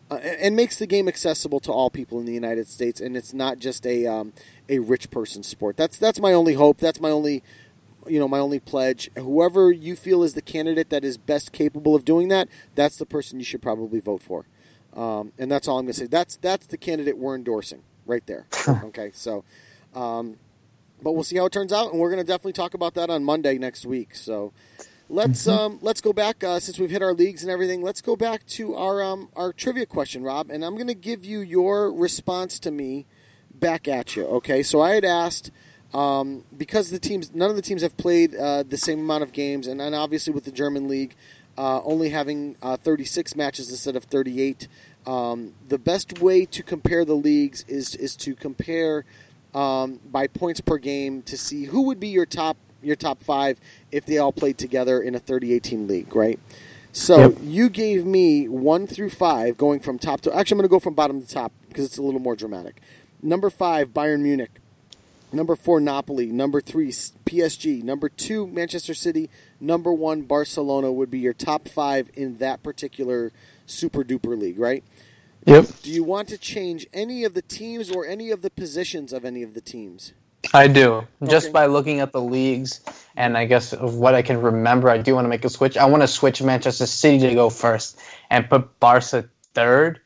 uh, and makes the game accessible to all people in the United States, and it's not just a um, a rich person sport. That's that's my only hope. That's my only, you know, my only pledge. Whoever you feel is the candidate that is best capable of doing that, that's the person you should probably vote for. Um, and that's all I'm going to say. That's that's the candidate we're endorsing right there. Okay, so, um, but we'll see how it turns out, and we're going to definitely talk about that on Monday next week. So. Let's um, let's go back uh, since we've hit our leagues and everything. Let's go back to our um, our trivia question, Rob, and I'm going to give you your response to me back at you. Okay, so I had asked um, because the teams, none of the teams have played uh, the same amount of games, and, and obviously with the German league uh, only having uh, thirty-six matches instead of thirty-eight, um, the best way to compare the leagues is is to compare um, by points per game to see who would be your top. your top five if they all played together in a thirty-eight team league, right? So yep. You gave me one through five going from top to... Actually, I'm going to go from bottom to top because it's a little more dramatic. Number five, Bayern Munich. Number four, Napoli. Number three, P S G. Number two, Manchester City. Number one, Barcelona would be your top five in that particular super-duper league, right? Yep. Do you want to change any of the teams or any of the positions of any of the teams? I do. Just okay. by looking at the leagues and I guess of what I can remember, I do want to make a switch. I want to switch Manchester City to go first and put Barca third.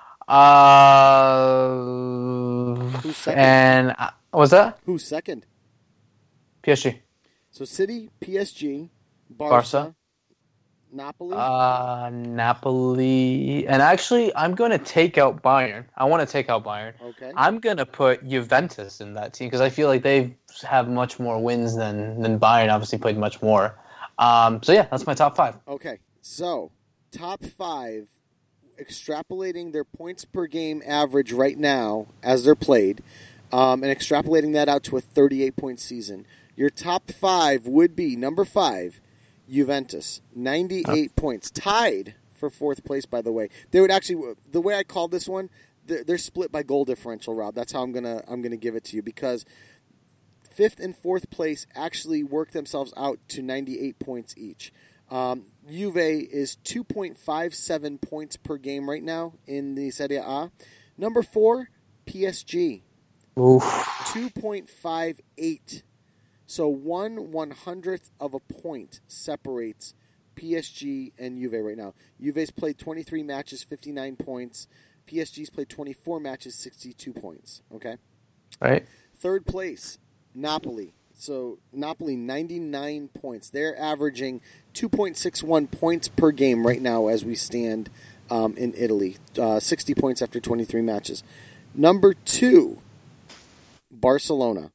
Uh, Who's second? And uh, what was that? Who's second? P S G. So City, P S G, Barca, Barca. Napoli? Uh, Napoli. And actually, I'm going to take out Bayern. I want to take out Bayern. Okay. I'm going to put Juventus in that team because I feel like they have much more wins than, than Bayern. Obviously played much more. Um, so, yeah, that's my top five. Okay. So, top five, extrapolating their points per game average right now as they're played, um, and extrapolating that out to a thirty-eight point season. Your top five would be, number five, Juventus, ninety-eight oh. points, tied for fourth place. By the way, they would actually. The way I called this one, they're, they're split by goal differential. Rob, that's how I'm gonna I'm gonna give it to you because fifth and fourth place actually work themselves out to ninety-eight points each. Um, Juve is two point five seven points per game right now in the Serie A. Number four, P S G, two point five eight. So one one hundredth of a point separates P S G and Juve right now. Juve's played twenty-three matches, fifty-nine points. P S G's played twenty-four matches, sixty-two points. Okay? Right. Third place, Napoli. So Napoli, ninety-nine points. They're averaging two point six one points per game right now as we stand um, in Italy. Uh, sixty points after twenty-three matches. Number two, Barcelona.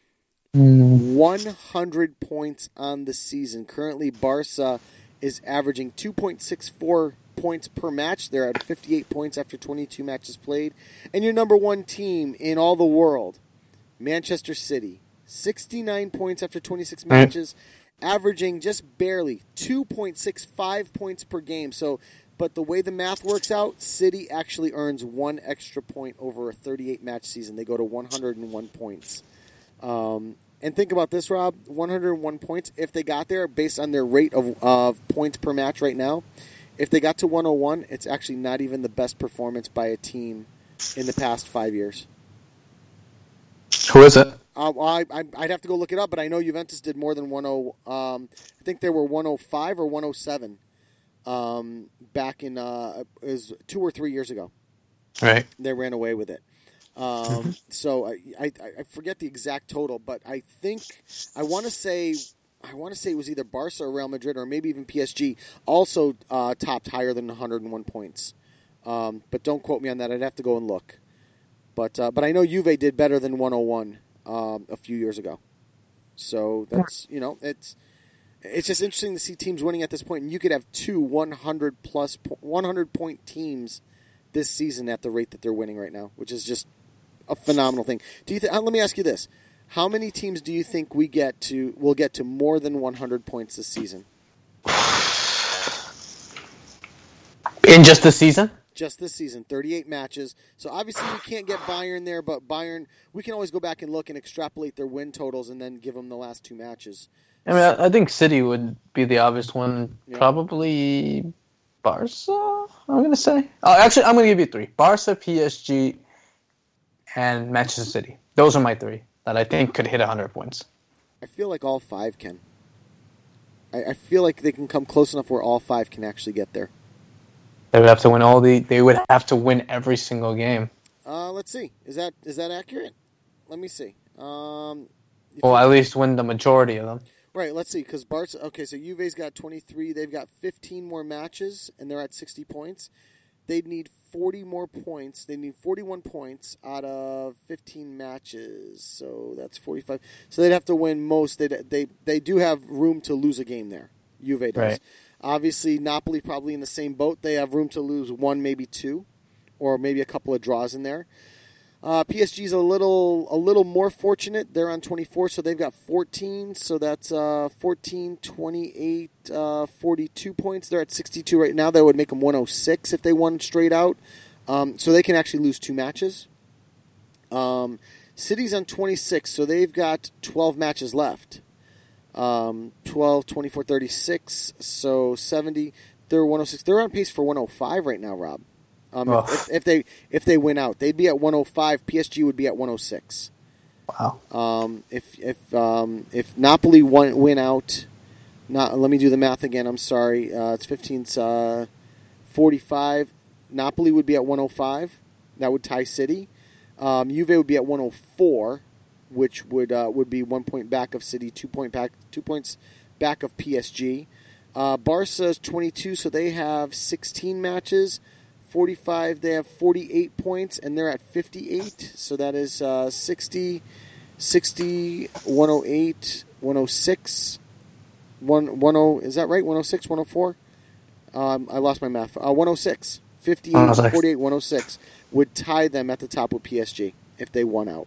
one hundred points on the season. Currently, Barca is averaging two point six four points per match. They're at fifty-eight points after twenty-two matches played. And your number one team in all the world, Manchester City, sixty-nine points after twenty-six matches, averaging just barely two point six five points per game. So, but the way the math works out, City actually earns one extra point over a thirty-eight match season. They go to one hundred one points. Um, and think about this, Rob, one hundred one points, if they got there based on their rate of, of points per match right now, if they got to one oh one, it's actually not even the best performance by a team in the past five years. Who is it? Uh, well, I, I, I'd have to go look it up, but I know Juventus did more than one oh. Um, I think they were one oh five or one oh seven um, back in uh, it was two or three years ago. Right. They ran away with it. Um, so I, I I forget the exact total, but I think I want to say I want to say it was either Barca or Real Madrid or maybe even P S G also uh, topped higher than one hundred one points. Um, but don't quote me on that. I'd have to go and look. But uh, but I know Juve did better than one oh one um, a few years ago. So that's you know it's it's just interesting to see teams winning at this point, and you could have two one hundred plus one hundred point teams this season at the rate that they're winning right now, which is just a phenomenal thing. Do you th- uh, let me ask you this: how many teams do you think we get to will get to more than one hundred points this season? In just this season? Just this season, thirty-eight matches. So obviously we can't get Bayern there, but Bayern, we can always go back and look and extrapolate their win totals and then give them the last two matches. I mean, I think City would be the obvious one. Yeah. Probably Barca, I'm going to say. Oh, actually, I'm going to give you three. Barca, P S G, and Manchester City. Those are my three that I think could hit one hundred points. I feel like all five can. I, I feel like they can come close enough where all five can actually get there. They would have to win all the. They would have to win every single game. Uh, let's see. Is that is that accurate? Let me see. Um, Well, at least win the majority of them. Right, let's see, because Barca, okay, so Juve's got twenty-three, they've got fifteen more matches, and they're at sixty points. They'd need forty more points. They need forty-one points out of fifteen matches, so that's forty-five. So they'd have to win most. They they they do have room to lose a game there. Juve does. Right. Obviously, Napoli probably in the same boat. They have room to lose one, maybe two, or maybe a couple of draws in there. Uh, P S G's a little a little more fortunate. They're on twenty-four, so they've got fourteen. So that's uh, fourteen, twenty-eight, uh, forty-two points. They're at sixty-two right now. That would make them one oh six if they won straight out. Um, so they can actually lose two matches. Um, City's on twenty-six, so they've got twelve matches left. Um, twelve, twenty-four, thirty-six, so seventy. They're one oh six. They're on pace for one oh five right now, Rob. Um, oh. if, if they if they win out, they'd be at one oh five. P S G would be at one oh six. Wow. Um, if if um, if Napoli won, win out, not let me do the math again. I'm sorry. Uh, it's fifteen, uh, forty-five. Napoli would be at one oh five. That would tie City. Um, Juve would be at one oh four, which would uh, would be one point back of City, two point back, two points back of P S G. Uh, Barca is twenty-two, so they have sixteen matches. forty-five, they have forty-eight points, and they're at fifty-eight. So that is uh, sixty, sixty, one oh eight, one oh six, one, ten, is that right? one oh six, one oh four? Um, I lost my math. Uh, one oh six. fifty-eight, forty-eight, one oh six would tie them at the top with P S G if they won out.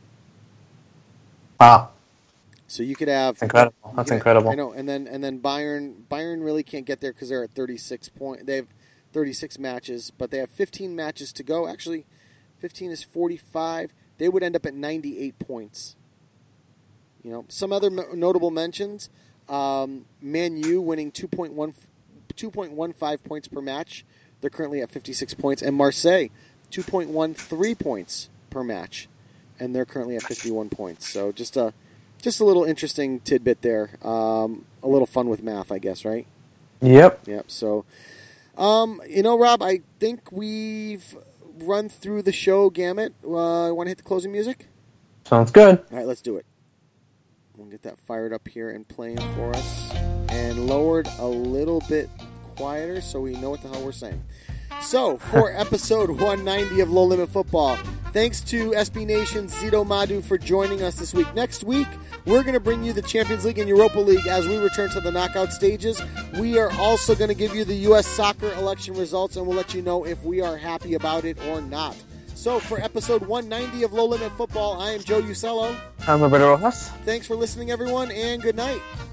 Wow. So you could have... That's incredible. That's could, incredible. I know, and then and then Bayern Bayern really can't get there because they're at thirty-six point. They have thirty-six matches, but they have fifteen matches to go. Actually, fifteen is forty-five. They would end up at ninety-eight points. You know, some other notable mentions: um, Man U winning two point one, two point one five points per match. They're currently at fifty-six points, and Marseille two point one three points per match, and they're currently at fifty-one points. So just a just a little interesting tidbit there. Um, a little fun with math, I guess, right? Yep. Yep. So. Um, you know, Rob, I think we've run through the show gamut. Uh, want to hit the closing music? Sounds good. All right, let's do it. We'll get that fired up here and playing for us. And lowered a little bit quieter so we know what the hell we're saying. So, for episode one ninety of Low Limit Football, thanks to S B Nation's Zito Madu for joining us this week. Next week, we're going to bring you the Champions League and Europa League as we return to the knockout stages. We are also going to give you the U S soccer election results, and we'll let you know if we are happy about it or not. So, for episode one ninety of Low Limit Football, I am Joe Usello. I'm Roberto Rojas. Thanks for listening, everyone, and good night.